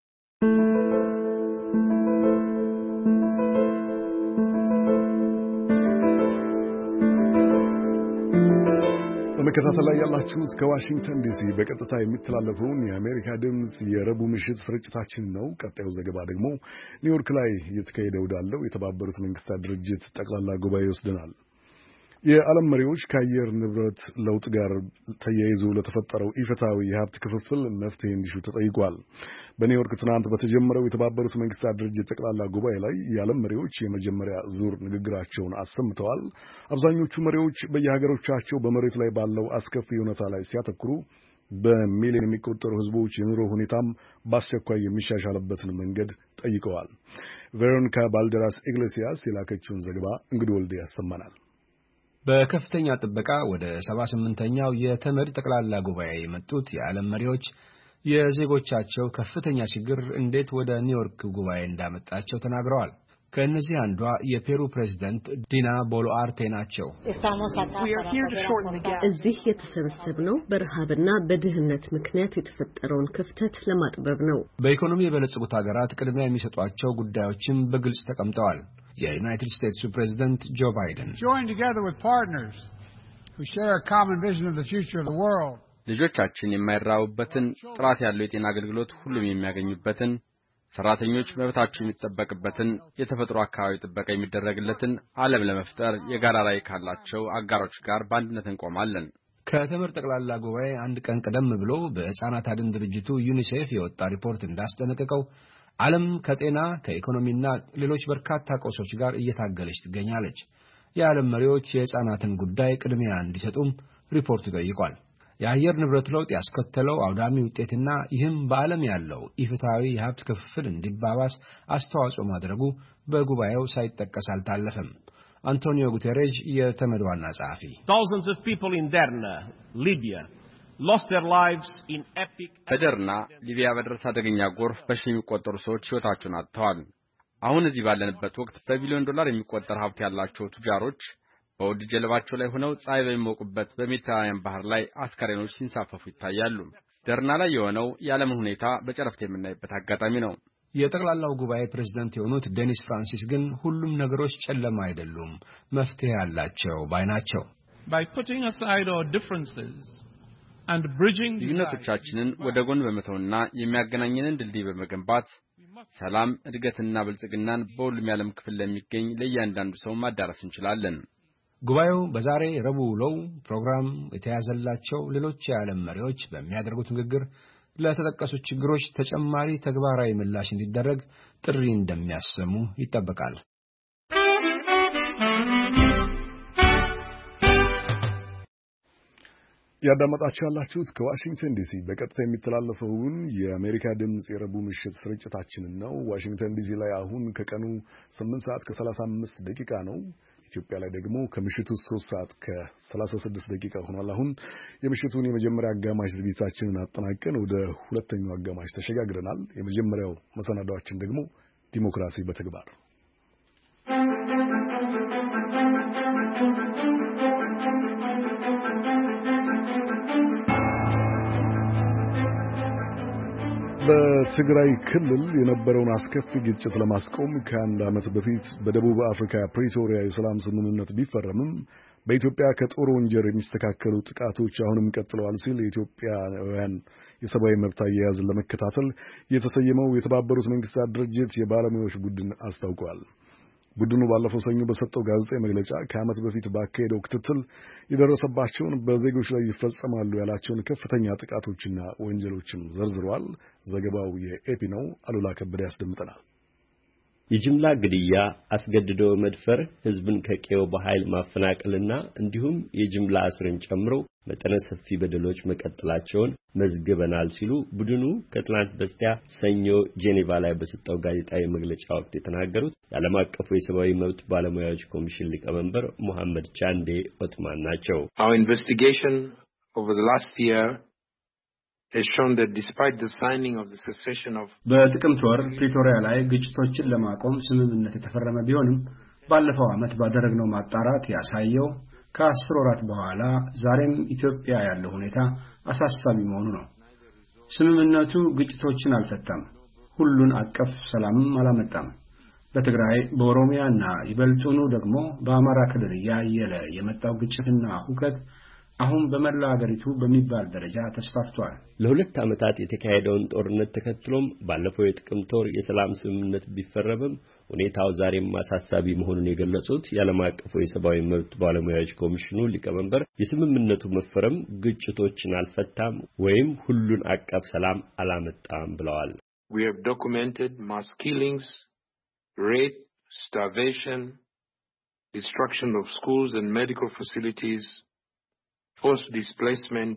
በመከታተል ላይ ያላችሁት ከዋሽንግተን ዲሲ በቀጥታ የሚተላለፈውን የአሜሪካ ድምፅ የረቡዕ ምሽት ስርጭታችን ነው። ቀጣዩ ዘገባ ደግሞ ኒውዮርክ ላይ እየተካሄደ ወዳለው የተባበሩት መንግስታት ድርጅት ጠቅላላ ጉባኤ ይወስደናል። የዓለም መሪዎች ከአየር ንብረት ለውጥ ጋር ተያይዞ ለተፈጠረው ኢፍትሐዊ የሀብት ክፍፍል መፍትሄ እንዲሹ ተጠይቋል። በኒውዮርክ ትናንት በተጀመረው የተባበሩት መንግስታት ድርጅት ጠቅላላ ጉባኤ ላይ የዓለም መሪዎች የመጀመሪያ ዙር ንግግራቸውን አሰምተዋል። አብዛኞቹ መሪዎች በየሀገሮቻቸው በመሬት ላይ ባለው አስከፊ ሁኔታ ላይ ሲያተኩሩ፣ በሚሊዮን የሚቆጠሩ ህዝቦች የኑሮ ሁኔታም በአስቸኳይ የሚሻሻልበትን መንገድ ጠይቀዋል። ቬሮኒካ ባልደራስ ኢግሌሲያስ የላከችውን ዘገባ እንግዲህ ወልዴ ያሰማናል። በከፍተኛ ጥበቃ ወደ 78ኛው የተመድ ጠቅላላ ጉባኤ የመጡት የዓለም መሪዎች የዜጎቻቸው ከፍተኛ ችግር እንዴት ወደ ኒውዮርክ ጉባኤ እንዳመጣቸው ተናግረዋል። ከእነዚህ አንዷ የፔሩ ፕሬዝዳንት ዲና ቦሉአርቴ ናቸው። እዚህ የተሰበሰብነው በረሃብና በድህነት ምክንያት የተፈጠረውን ክፍተት ለማጥበብ ነው። በኢኮኖሚ የበለጸጉት ሀገራት ቅድሚያ የሚሰጧቸው ጉዳዮችም በግልጽ ተቀምጠዋል። የዩናይትድ ስቴትሱ ፕሬዝዳንት ጆ ባይደን ልጆቻችን የማይራቡበትን፣ ጥራት ያለው የጤና አገልግሎት ሁሉም የሚያገኙበትን፣ ሰራተኞች መብታቸው የሚጠበቅበትን፣ የተፈጥሮ አካባቢ ጥበቃ የሚደረግለትን ዓለም ለመፍጠር የጋራ ራዕይ ካላቸው አጋሮች ጋር በአንድነት እንቆማለን። ከተመድ ጠቅላላ ጉባኤ አንድ ቀን ቀደም ብሎ በሕፃናት አድን ድርጅቱ ዩኒሴፍ የወጣ ሪፖርት እንዳስጠነቀቀው ዓለም ከጤና ከኢኮኖሚና ሌሎች በርካታ ቀውሶች ጋር እየታገለች ትገኛለች። የዓለም መሪዎች የሕፃናትን ጉዳይ ቅድሚያ እንዲሰጡም ሪፖርቱ ጠይቋል። የአየር ንብረት ለውጥ ያስከተለው አውዳሚ ውጤትና ይህም በዓለም ያለው ኢፍትሐዊ የሀብት ክፍፍል እንዲባባስ አስተዋጽኦ ማድረጉ በጉባኤው ሳይጠቀስ አልታለፈም። አንቶኒዮ ጉቴሬዥ የተመድ ዋና ጸሐፊ Thousands of people in Derna, Libya, lost their lives in epic በደርና ሊቢያ በደረሰ አደገኛ ጎርፍ በሺህ የሚቆጠሩ ሰዎች ሕይወታቸውን አጥተዋል። አሁን እዚህ ባለንበት ወቅት በቢሊዮን ዶላር የሚቆጠር ሀብት ያላቸው ቱጃሮች በውድ ጀልባቸው ላይ ሆነው ፀሐይ በሚሞቁበት በሜዲተራኒያን ባህር ላይ አስከሬኖች ሲንሳፈፉ ይታያሉ። ደርና ላይ የሆነው የዓለምን ሁኔታ በጨረፍታ የምናይበት አጋጣሚ ነው። የጠቅላላው ጉባኤ ፕሬዝዳንት የሆኑት ዴኒስ ፍራንሲስ ግን ሁሉም ነገሮች ጨለማ አይደሉም፣ መፍትሄ ያላቸው ባይ ናቸው። By putting aside our differences and bridging ልዩነቶቻችንን ወደ ጎን በመተውና የሚያገናኘንን ድልድይ በመገንባት ሰላም፣ እድገትና ብልጽግናን በሁሉም የዓለም ክፍል ለሚገኝ ለእያንዳንዱ ሰው ማዳረስ እንችላለን። ጉባኤው በዛሬ ረቡዕ ውሎው ፕሮግራም የተያዘላቸው ሌሎች የዓለም መሪዎች በሚያደርጉት ንግግር ለተጠቀሱት ችግሮች ተጨማሪ ተግባራዊ ምላሽ እንዲደረግ ጥሪ እንደሚያሰሙ ይጠበቃል። ያዳመጣችሁ ያላችሁት ከዋሽንግተን ዲሲ በቀጥታ የሚተላለፈውን የአሜሪካ ድምጽ የረቡዕ ምሽት ስርጭታችንን ነው። ዋሽንግተን ዲሲ ላይ አሁን ከቀኑ 8:35 ነው። ኢትዮጵያ ላይ ደግሞ ከምሽቱ 3:36 ሆኗል። አሁን የምሽቱን የመጀመሪያ አጋማሽ ዝግጅታችንን አጠናቀን ወደ ሁለተኛው አጋማሽ ተሸጋግረናል። የመጀመሪያው መሰናዷችን ደግሞ ዲሞክራሲ በተግባር በትግራይ ክልል የነበረውን አስከፊ ግጭት ለማስቆም ከአንድ ዓመት በፊት በደቡብ አፍሪካ ፕሪቶሪያ የሰላም ስምምነት ቢፈረምም በኢትዮጵያ ከጦር ወንጀል የሚስተካከሉ ጥቃቶች አሁንም ቀጥለዋል ሲል የኢትዮጵያውያን የሰብአዊ መብት አያያዝን ለመከታተል የተሰየመው የተባበሩት መንግስታት ድርጅት የባለሙያዎች ቡድን አስታውቋል። ቡድኑ ባለፈው ሰኞ በሰጠው ጋዜጣዊ መግለጫ ከዓመት በፊት ባካሄደው ክትትል የደረሰባቸውን በዜጎች ላይ ይፈጸማሉ ያላቸውን ከፍተኛ ጥቃቶችና ወንጀሎችን ዘርዝሯል። ዘገባው የኤፒ ነው። አሉላ ከበደ ያስደምጠናል። የጅምላ ግድያ፣ አስገድዶ መድፈር፣ ህዝብን ከቀየው በኃይል ማፈናቀልና እንዲሁም የጅምላ እስርን ጨምሮ መጠነ ሰፊ በደሎች መቀጠላቸውን መዝግበናል ሲሉ ቡድኑ ከትላንት በስቲያ ሰኞ ጄኔቫ ላይ በሰጠው ጋዜጣዊ መግለጫ ወቅት የተናገሩት የዓለም አቀፉ የሰብአዊ መብት ባለሙያዎች ኮሚሽን ሊቀመንበር ሙሐመድ ቻንዴ ኦትማን ናቸው። Our investigation over the last year has shown that despite the signing of the cessation of በጥቅምት ወር ፕሪቶሪያ ላይ ግጭቶችን ለማቆም ስምምነት የተፈረመ ቢሆንም ባለፈው ዓመት ባደረግነው ማጣራት ያሳየው ከ10 ወራት በኋላ ዛሬም ኢትዮጵያ ያለው ሁኔታ አሳሳቢ መሆኑ ነው። ስምምነቱ ግጭቶችን አልፈታም፣ ሁሉን አቀፍ ሰላምም አላመጣም። በትግራይ በኦሮሚያና ይበልጡኑ ደግሞ በአማራ ክልል ያየለ የመጣው ግጭትና ሁከት አሁን በመላ ሀገሪቱ በሚባል ደረጃ ተስፋፍቷል። ለሁለት ዓመታት የተካሄደውን ጦርነት ተከትሎም ባለፈው የጥቅምት ወር የሰላም ስምምነት ቢፈረምም ሁኔታው ዛሬም አሳሳቢ መሆኑን የገለጹት የዓለም አቀፉ የሰብአዊ መብት ባለሙያዎች ኮሚሽኑ ሊቀመንበር የስምምነቱ መፈረም ግጭቶችን አልፈታም ወይም ሁሉን አቀፍ ሰላም አላመጣም ብለዋል። We have documented mass killings, rape, starvation, destruction of schools and medical facilities, forced displacement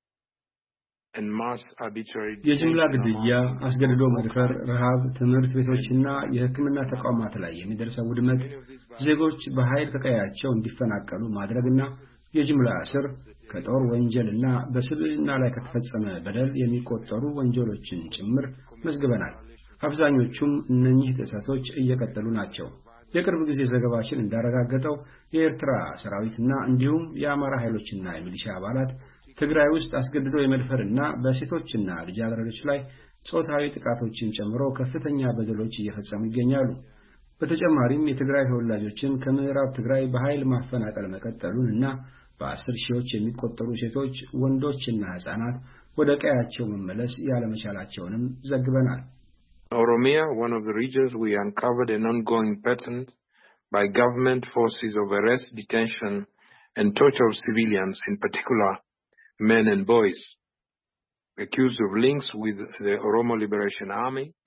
and mass arbitrary የጅምላ ግድያ፣ አስገድዶ መድፈር፣ ረሃብ፣ ትምህርት ቤቶችና የሕክምና ተቋማት ላይ የሚደርሰው ውድመት፣ ዜጎች በኃይል ከቀያቸው እንዲፈናቀሉ ማድረግና የጅምላ እስር ከጦር ወንጀልና በስብዕና ላይ ከተፈጸመ በደል የሚቆጠሩ ወንጀሎችን ጭምር መዝግበናል። አብዛኞቹም እነኚህ ጥሰቶች እየቀጠሉ ናቸው። የቅርብ ጊዜ ዘገባችን እንዳረጋገጠው የኤርትራ ሰራዊትና እንዲሁም የአማራ ኃይሎችና የሚሊሻ አባላት ትግራይ ውስጥ አስገድዶ የመድፈርና በሴቶችና ልጃገረዶች ላይ ጾታዊ ጥቃቶችን ጨምሮ ከፍተኛ በደሎች እየፈጸሙ ይገኛሉ። በተጨማሪም የትግራይ ተወላጆችን ከምዕራብ ትግራይ በኃይል ማፈናቀል መቀጠሉንና በ10 ሺዎች የሚቆጠሩ ሴቶች፣ ወንዶችና ህፃናት ወደ ቀያቸው መመለስ ያለመቻላቸውንም ዘግበናል። Oromia, one of the regions, we uncovered an ongoing pattern by government forces of arrest, detention, and torture of civilians, in particular men and boys, accused of links with the Oromo Liberation Army.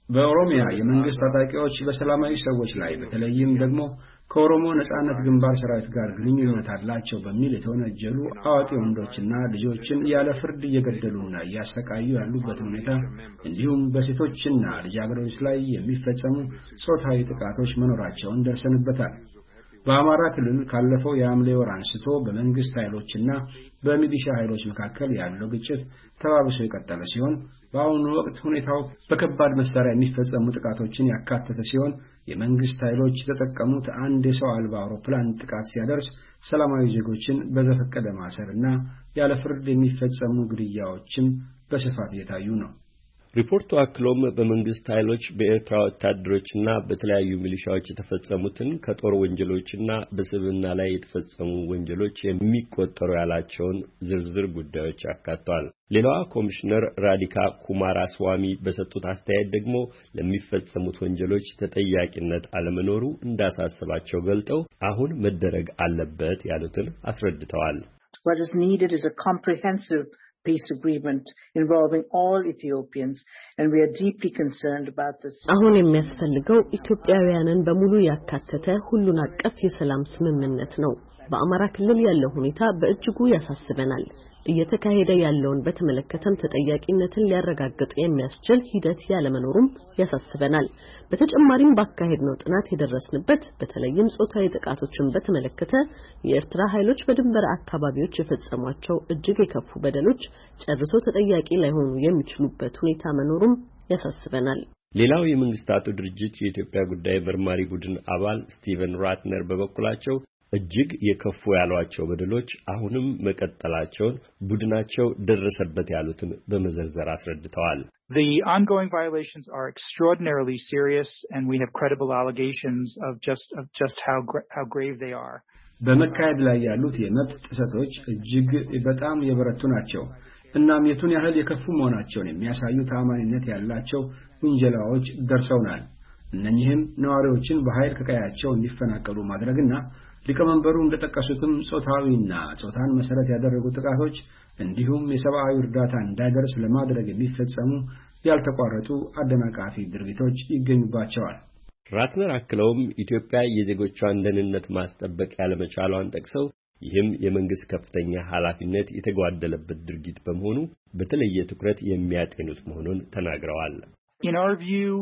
በኦሮሚያ የመንግስት ታጣቂዎች በሰላማዊ ሰዎች ላይ በተለይም ደግሞ ከኦሮሞ ነጻነት ግንባር ሰራዊት ጋር ግንኙነት አላቸው በሚል የተወነጀሉ አዋቂ ወንዶችና ልጆችን ያለ ፍርድ እየገደሉና እያሰቃዩ ያሉበት ሁኔታ እንዲሁም በሴቶችና ልጃገረዶች ላይ የሚፈጸሙ ጾታዊ ጥቃቶች መኖራቸውን ደርሰንበታል። በአማራ ክልል ካለፈው የሐምሌ ወር አንስቶ በመንግስት ኃይሎችና በሚሊሻ ኃይሎች መካከል ያለው ግጭት ተባብሶ የቀጠለ ሲሆን በአሁኑ ወቅት ሁኔታው በከባድ መሳሪያ የሚፈጸሙ ጥቃቶችን ያካተተ ሲሆን የመንግስት ኃይሎች የተጠቀሙት አንድ የሰው አልባ አውሮፕላን ጥቃት ሲያደርስ ሰላማዊ ዜጎችን በዘፈቀደ ማሰርና ያለ ፍርድ የሚፈጸሙ ግድያዎችም በስፋት እየታዩ ነው። ሪፖርቱ አክሎም በመንግስት ኃይሎች በኤርትራ ወታደሮችና በተለያዩ ሚሊሻዎች የተፈጸሙትን ከጦር ወንጀሎችና በስብዕና ላይ የተፈጸሙ ወንጀሎች የሚቆጠሩ ያላቸውን ዝርዝር ጉዳዮች አካቷል። ሌላዋ ኮሚሽነር ራዲካ ኩማራስዋሚ በሰጡት አስተያየት ደግሞ ለሚፈጸሙት ወንጀሎች ተጠያቂነት አለመኖሩ እንዳሳሰባቸው ገልጠው አሁን መደረግ አለበት ያሉትን አስረድተዋል። What is needed is a comprehensive peace agreement involving all Ethiopians, and we are deeply concerned about this. አሁን የሚያስፈልገው ኢትዮጵያውያንን በሙሉ ያካተተ ሁሉን አቀፍ የሰላም ስምምነት ነው። በአማራ ክልል ያለው ሁኔታ በእጅጉ ያሳስበናል። እየተካሄደ ያለውን በተመለከተም ተጠያቂነትን ሊያረጋግጥ የሚያስችል ሂደት ያለመኖሩም ያሳስበናል። በተጨማሪም ባካሄድነው ጥናት የደረስንበት በተለይም ጾታዊ ጥቃቶችን በተመለከተ የኤርትራ ኃይሎች በድንበር አካባቢዎች የፈጸሟቸው እጅግ የከፉ በደሎች ጨርሶ ተጠያቂ ላይሆኑ የሚችሉበት ሁኔታ መኖሩም ያሳስበናል። ሌላው የመንግስታቱ ድርጅት የኢትዮጵያ ጉዳይ መርማሪ ቡድን አባል ስቲቨን ራትነር በበኩላቸው እጅግ የከፉ ያሏቸው በደሎች አሁንም መቀጠላቸውን ቡድናቸው ደረሰበት ያሉትን በመዘርዘር አስረድተዋል። The ongoing violations are extraordinarily serious, and we have credible allegations of just how grave they are. በመካሄድ ላይ ያሉት የመብት ጥሰቶች እጅግ በጣም የበረቱ ናቸው። እናም የቱን ያህል የከፉ መሆናቸውን የሚያሳዩ ተአማኒነት ያላቸው ውንጀላዎች ደርሰውናል። እነኚህም ነዋሪዎችን በኃይል ከቀያቸው እንዲፈናቀሉ ማድረግና ሊቀመንበሩ እንደተጠቀሱትም ጾታዊና ጾታን መሰረት ያደረጉ ጥቃቶች እንዲሁም የሰብአዊ እርዳታ እንዳይደርስ ለማድረግ የሚፈጸሙ ያልተቋረጡ አደናቃፊ ድርጊቶች ይገኙባቸዋል። ራትነር አክለውም ኢትዮጵያ የዜጎቿን ደህንነት ማስጠበቅ ያለመቻሏን ጠቅሰው ይህም የመንግስት ከፍተኛ ኃላፊነት የተጓደለበት ድርጊት በመሆኑ በተለየ ትኩረት የሚያጤኑት መሆኑን ተናግረዋል። In our view,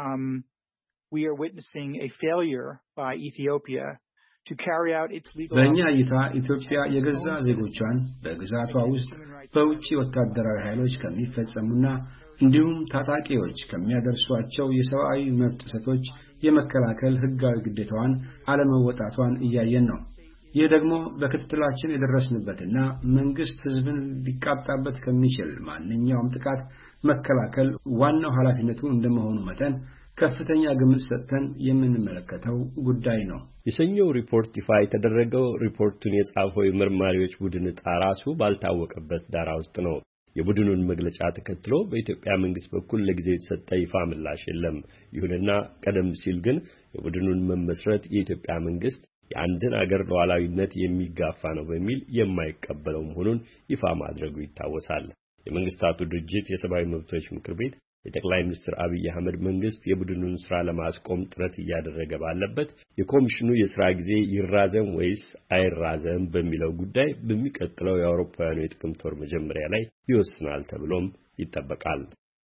we are witnessing a failure by Ethiopia to carry out its legal. በእኛ እይታ ኢትዮጵያ የገዛ ዜጎቿን በግዛቷ ውስጥ በውጪ ወታደራዊ ኃይሎች ከሚፈጸሙና እንዲሁም ታጣቂዎች ከሚያደርሷቸው የሰብአዊ መብት ጥሰቶች የመከላከል ህጋዊ ግዴታዋን አለመወጣቷን እያየን ነው። ይህ ደግሞ በክትትላችን የደረስንበትና መንግስት ህዝብን ሊቃጣበት ከሚችል ማንኛውም ጥቃት መከላከል ዋናው ኃላፊነቱ እንደመሆኑ መጠን ከፍተኛ ግምት ሰጥተን የምንመለከተው ጉዳይ ነው። የሰኞው ሪፖርት ይፋ የተደረገው ሪፖርቱን የጻፈው የመርማሪዎች ቡድን ራሱ ባልታወቀበት ዳራ ውስጥ ነው። የቡድኑን መግለጫ ተከትሎ በኢትዮጵያ መንግስት በኩል ለጊዜው የተሰጠ ይፋ ምላሽ የለም። ይሁንና ቀደም ሲል ግን የቡድኑን መመስረት የኢትዮጵያ መንግስት የአንድን አገር ሉዓላዊነት የሚጋፋ ነው በሚል የማይቀበለው መሆኑን ይፋ ማድረጉ ይታወሳል። የመንግስታቱ ድርጅት የሰብአዊ መብቶች ምክር ቤት የጠቅላይ ሚኒስትር አብይ አህመድ መንግስት የቡድኑን ስራ ለማስቆም ጥረት እያደረገ ባለበት የኮሚሽኑ የሥራ ጊዜ ይራዘም ወይስ አይራዘም በሚለው ጉዳይ በሚቀጥለው የአውሮፓውያኑ የጥቅምት ወር መጀመሪያ ላይ ይወስናል ተብሎም ይጠበቃል።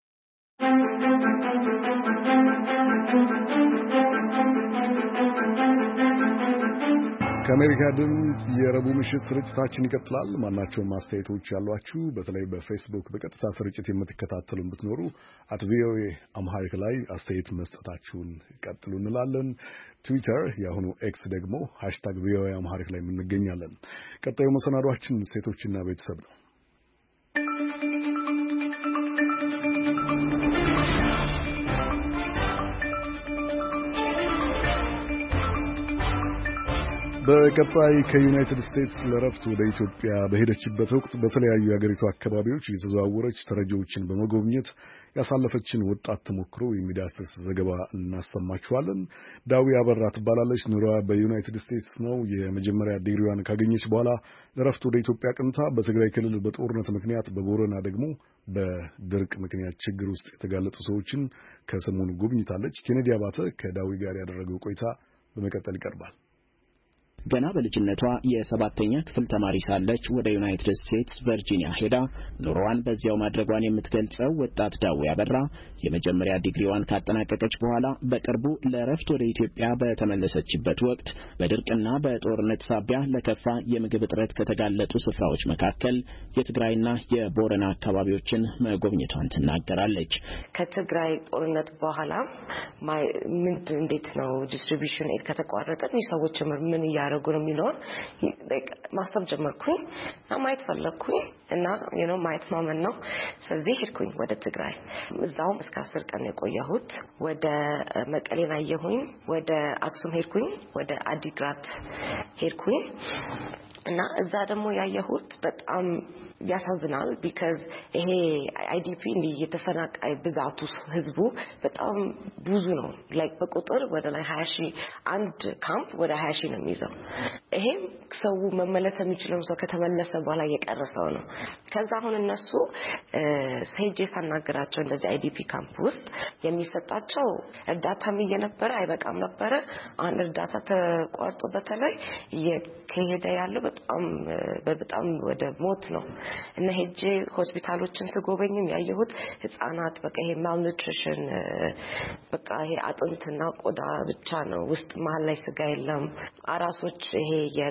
ከአሜሪካ ድምፅ የረቡዕ ምሽት ስርጭታችን ይቀጥላል። ማናቸውም አስተያየቶች ያሏችሁ በተለይ በፌስቡክ በቀጥታ ስርጭት የምትከታተሉን ብትኖሩ @ቪኦኤ አምሃሪክ ላይ አስተያየት መስጠታችሁን ቀጥሉ እንላለን። ትዊተር የአሁኑ ኤክስ ደግሞ #ቪኦኤ አምሃሪክ ላይ እንገኛለን። ቀጣዩ መሰናዷችን ሴቶችና ቤተሰብ ነው። በቀጣይ ከዩናይትድ ስቴትስ ለረፍት ወደ ኢትዮጵያ በሄደችበት ወቅት በተለያዩ የአገሪቱ አካባቢዎች እየተዘዋወረች ተረጂዎችን በመጎብኘት ያሳለፈችን ወጣት ተሞክሮ የሚዳስስ ዘገባ እናሰማችኋለን። ዳዊ አበራ ትባላለች። ኑሯ በዩናይትድ ስቴትስ ነው። የመጀመሪያ ዲግሪዋን ካገኘች በኋላ ለረፍት ወደ ኢትዮጵያ ቅንታ በትግራይ ክልል በጦርነት ምክንያት፣ በቦረና ደግሞ በድርቅ ምክንያት ችግር ውስጥ የተጋለጡ ሰዎችን ከሰሞኑ ጎብኝታለች። ኬኔዲ አባተ ከዳዊ ጋር ያደረገው ቆይታ በመቀጠል ይቀርባል። ገና በልጅነቷ የ7ኛ ክፍል ተማሪ ሳለች ወደ ዩናይትድ ስቴትስ ቨርጂኒያ ሄዳ ኑሮዋን በዚያው ማድረጓን የምትገልጸው ወጣት ዳዊ አበራ የመጀመሪያ ዲግሪዋን ካጠናቀቀች በኋላ በቅርቡ ለረፍት ወደ ኢትዮጵያ በተመለሰችበት ወቅት በድርቅና በጦርነት ሳቢያ ለከፋ የምግብ እጥረት ከተጋለጡ ስፍራዎች መካከል የትግራይና የቦረና አካባቢዎችን መጎብኘቷን ትናገራለች። ከትግራይ ጦርነት በኋላ እንዴት ነው ዲስትሪቢዩሽን ኤድ ከተቋረጠ ሰዎች ምን እያደረጉ ነው የሚለውን ማሰብ ጀመርኩኝ እና ማየት ፈለግኩኝ እና ማየት ማመን ነው። ስለዚህ ሄድኩኝ ወደ ትግራይ። እዛውም እስከ 10 ቀን የቆየሁት። ወደ መቀሌን አየሁኝ፣ ወደ አክሱም ሄድኩኝ፣ ወደ አዲግራት ሄድኩኝ እና እዛ ደግሞ ያየሁት በጣም ያሳዝናል። ቢካዝ ይሄ አይዲፒ እንዲህ የተፈናቃይ ብዛቱ ህዝቡ በጣም ብዙ ነው። ላይክ በቁጥር ወደ ላይ 20,000 አንድ ካምፕ ወደ 20,000 ነው የሚይዘው። ይሄም ሰው መመለስ የሚችለው ሰው ከተመለሰ በኋላ የቀረሰው ነው። ከዛ አሁን እነሱ ሄጄ ሳናገራቸው እንደዚህ አይዲፒ ካምፕ ውስጥ የሚሰጣቸው እርዳታም እየነበረ አይበቃም ነበረ። አሁን እርዳታ ተቋርጦ በተለይ ከሄደ ያለው በጣም ወደ ሞት ነው እና ሄጄ ሆስፒታሎችን ስጎበኝም ያየሁት ህፃናት በቃ ይሄ ማልኑትሪሽን በቃ ይሄ አጥንትና ቆዳ ብቻ ነው፣ ውስጥ መሀል ላይ ስጋ የለም። አራሶች ይሄ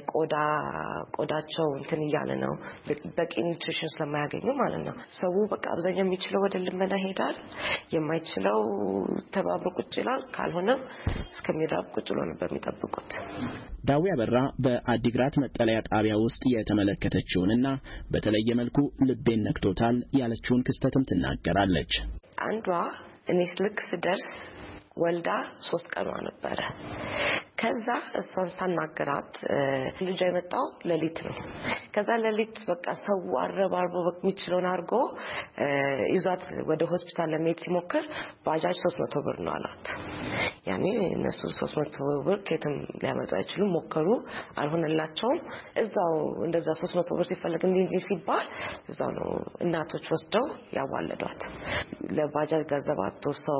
የቆዳቸው እንትን እያለ ነው በቂ ኒውትሪሽን ስለማያገኙ ማለት ነው። ሰው በቃ አብዛኛው የሚችለው ወደ ልመና ሄዳል፣ የማይችለው ተባብሮ ቁጭ ይላል። ካልሆነም እስከሚራብ ቁጭ ብሎ ነበር የሚጠብቁት። ዳዊ አበራ በአዲግራት መጠለያ ጣቢያ ውስጥ የተመለከተችውንና በተለየ መልኩ ልቤን ነክቶታል ያለችውን ክስተትም ትናገራለች። አንዷ እኔ ልክ ስደርስ ወልዳ 3 ቀኗ ነበረ። ከዛ እሷን ሳናገራት ልጇ የመጣው ሌሊት ነው። ከዛ ሌሊት በቃ ሰው አረባርቦ የሚችለውን አድርጎ ይዟት ወደ ሆስፒታል ለመሄድ ሲሞክር ባጃጅ 300 ብር ነው አላት። ያኔ እነሱ 300 ብር ከየትም ሊያመጡ አይችሉም። ሞከሩ፣ አልሆነላቸውም። እዛው እንደዛ 300 ብር ሲፈልግ እንዲህ ሲባል እዛው ነው እናቶች ወስደው ያዋለዷት። ለባጃጅ ገንዘብ አጥቶ ሰው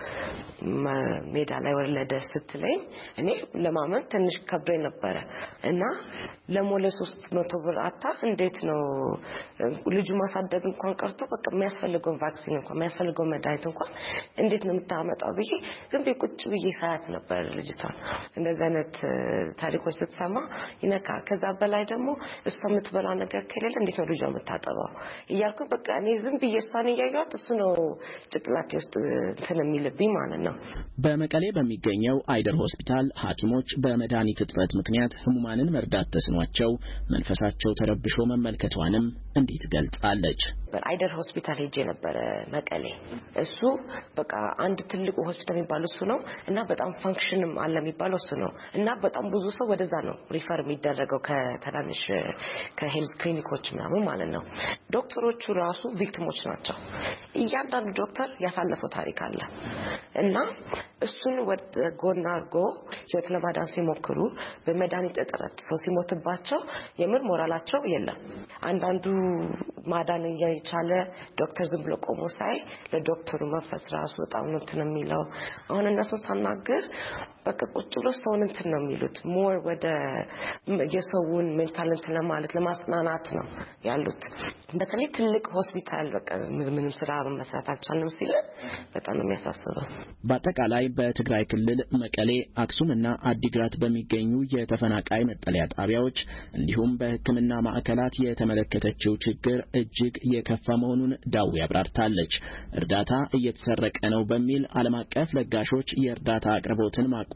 ሜዳ ላይ ወለደ ስትለኝ እኔ ለማመን ትንሽ ከብዶኝ ነበረ እና ለሞለ 300 ብር አታ እንዴት ነው ልጁ ማሳደግ እንኳን ቀርቶ በቃ የሚያስፈልገው ቫክሲን እንኳን የሚያስፈልገው መድኃኒት እንኳን እንዴት ነው የምታመጣው ብዬ ዝም ብዬ ቁጭ ብዬ ሳያት ነበር ልጅቷን። እንደዚህ አይነት ታሪኮች ስትሰማ ይነካል። ከዛ በላይ ደግሞ እሷ የምትበላው ነገር ከሌለ እንዴት ነው ልጇ የምታጠባው እያልኩ በቃ እኔ ዝም ብዬ እሷን እያየኋት እሱ ነው ጭቅላቴ ውስጥ እንትን የሚልብኝ ማለት ነው። በመቀሌ በሚገኘው አይደር ሆስፒታል ሐኪሞች በመድኃኒት እጥረት ምክንያት ህሙማንን መርዳት ተስኗቸው መንፈሳቸው ተረብሾ መመልከቷንም እንዴት ገልጻለች። አይደር ሆስፒታል ሄጄ ነበረ መቀሌ። እሱ በቃ አንድ ትልቁ ሆስፒታል የሚባለው እሱ ነው እና በጣም ፋንክሽንም አለ የሚባለው እሱ ነው እና በጣም ብዙ ሰው ወደዛ ነው ሪፈር የሚደረገው ከትናንሽ ከሄልዝ ክሊኒኮች ምናምን ማለት ነው። ዶክተሮቹ ራሱ ቪክቲሞች ናቸው። እያንዳንዱ ዶክተር ያሳለፈው ታሪክ አለ እና እሱን ወደ ጎን አድርጎ ህይወት ለማዳን ሲሞክሩ በመድኃኒት እጥረት ሰው ሲሞትባቸው የምር ሞራላቸው የለም። አንዳንዱ ማዳን እየቻለ ዶክተር ዝም ብሎ ቆሞ ሳይ ለዶክተሩ መንፈስ ራሱ በጣም ነው እንትን የሚለው። አሁን እነሱን ሳናግር በቃ ቁጭ ብሎ ሰውን እንትን ነው የሚሉት ሞር ወደ የሰውን ሜንታል እንትን ለማለት ለማጽናናት ነው ያሉት። በተለይ ትልቅ ሆስፒታል በቃ ምንም ስራ መስራት አልቻልንም ሲል በጣም ነው የሚያሳስበው። በአጠቃላይ በትግራይ ክልል መቀሌ፣ አክሱም እና አዲግራት በሚገኙ የተፈናቃይ መጠለያ ጣቢያዎች እንዲሁም በሕክምና ማዕከላት የተመለከተችው ችግር እጅግ የከፋ መሆኑን ዳዊ አብራርታለች። እርዳታ እየተሰረቀ ነው በሚል ዓለም አቀፍ ለጋሾች የእርዳታ አቅርቦትን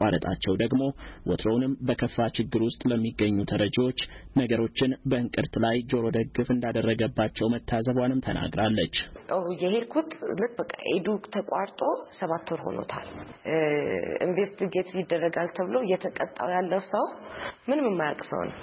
መቋረጣቸው ደግሞ ወትሮውንም በከፋ ችግር ውስጥ ለሚገኙ ተረጂዎች ነገሮችን በእንቅርት ላይ ጆሮ ደግፍ እንዳደረገባቸው መታዘቧንም ተናግራለች። የሄድኩት ልክ በቃ ኤዱ ተቋርጦ 7 ወር ሆኖታል። ኢንቨስቲጌት ይደረጋል ተብሎ እየተቀጣው ያለው ሰው ምንም የማያውቅ ሰው ነው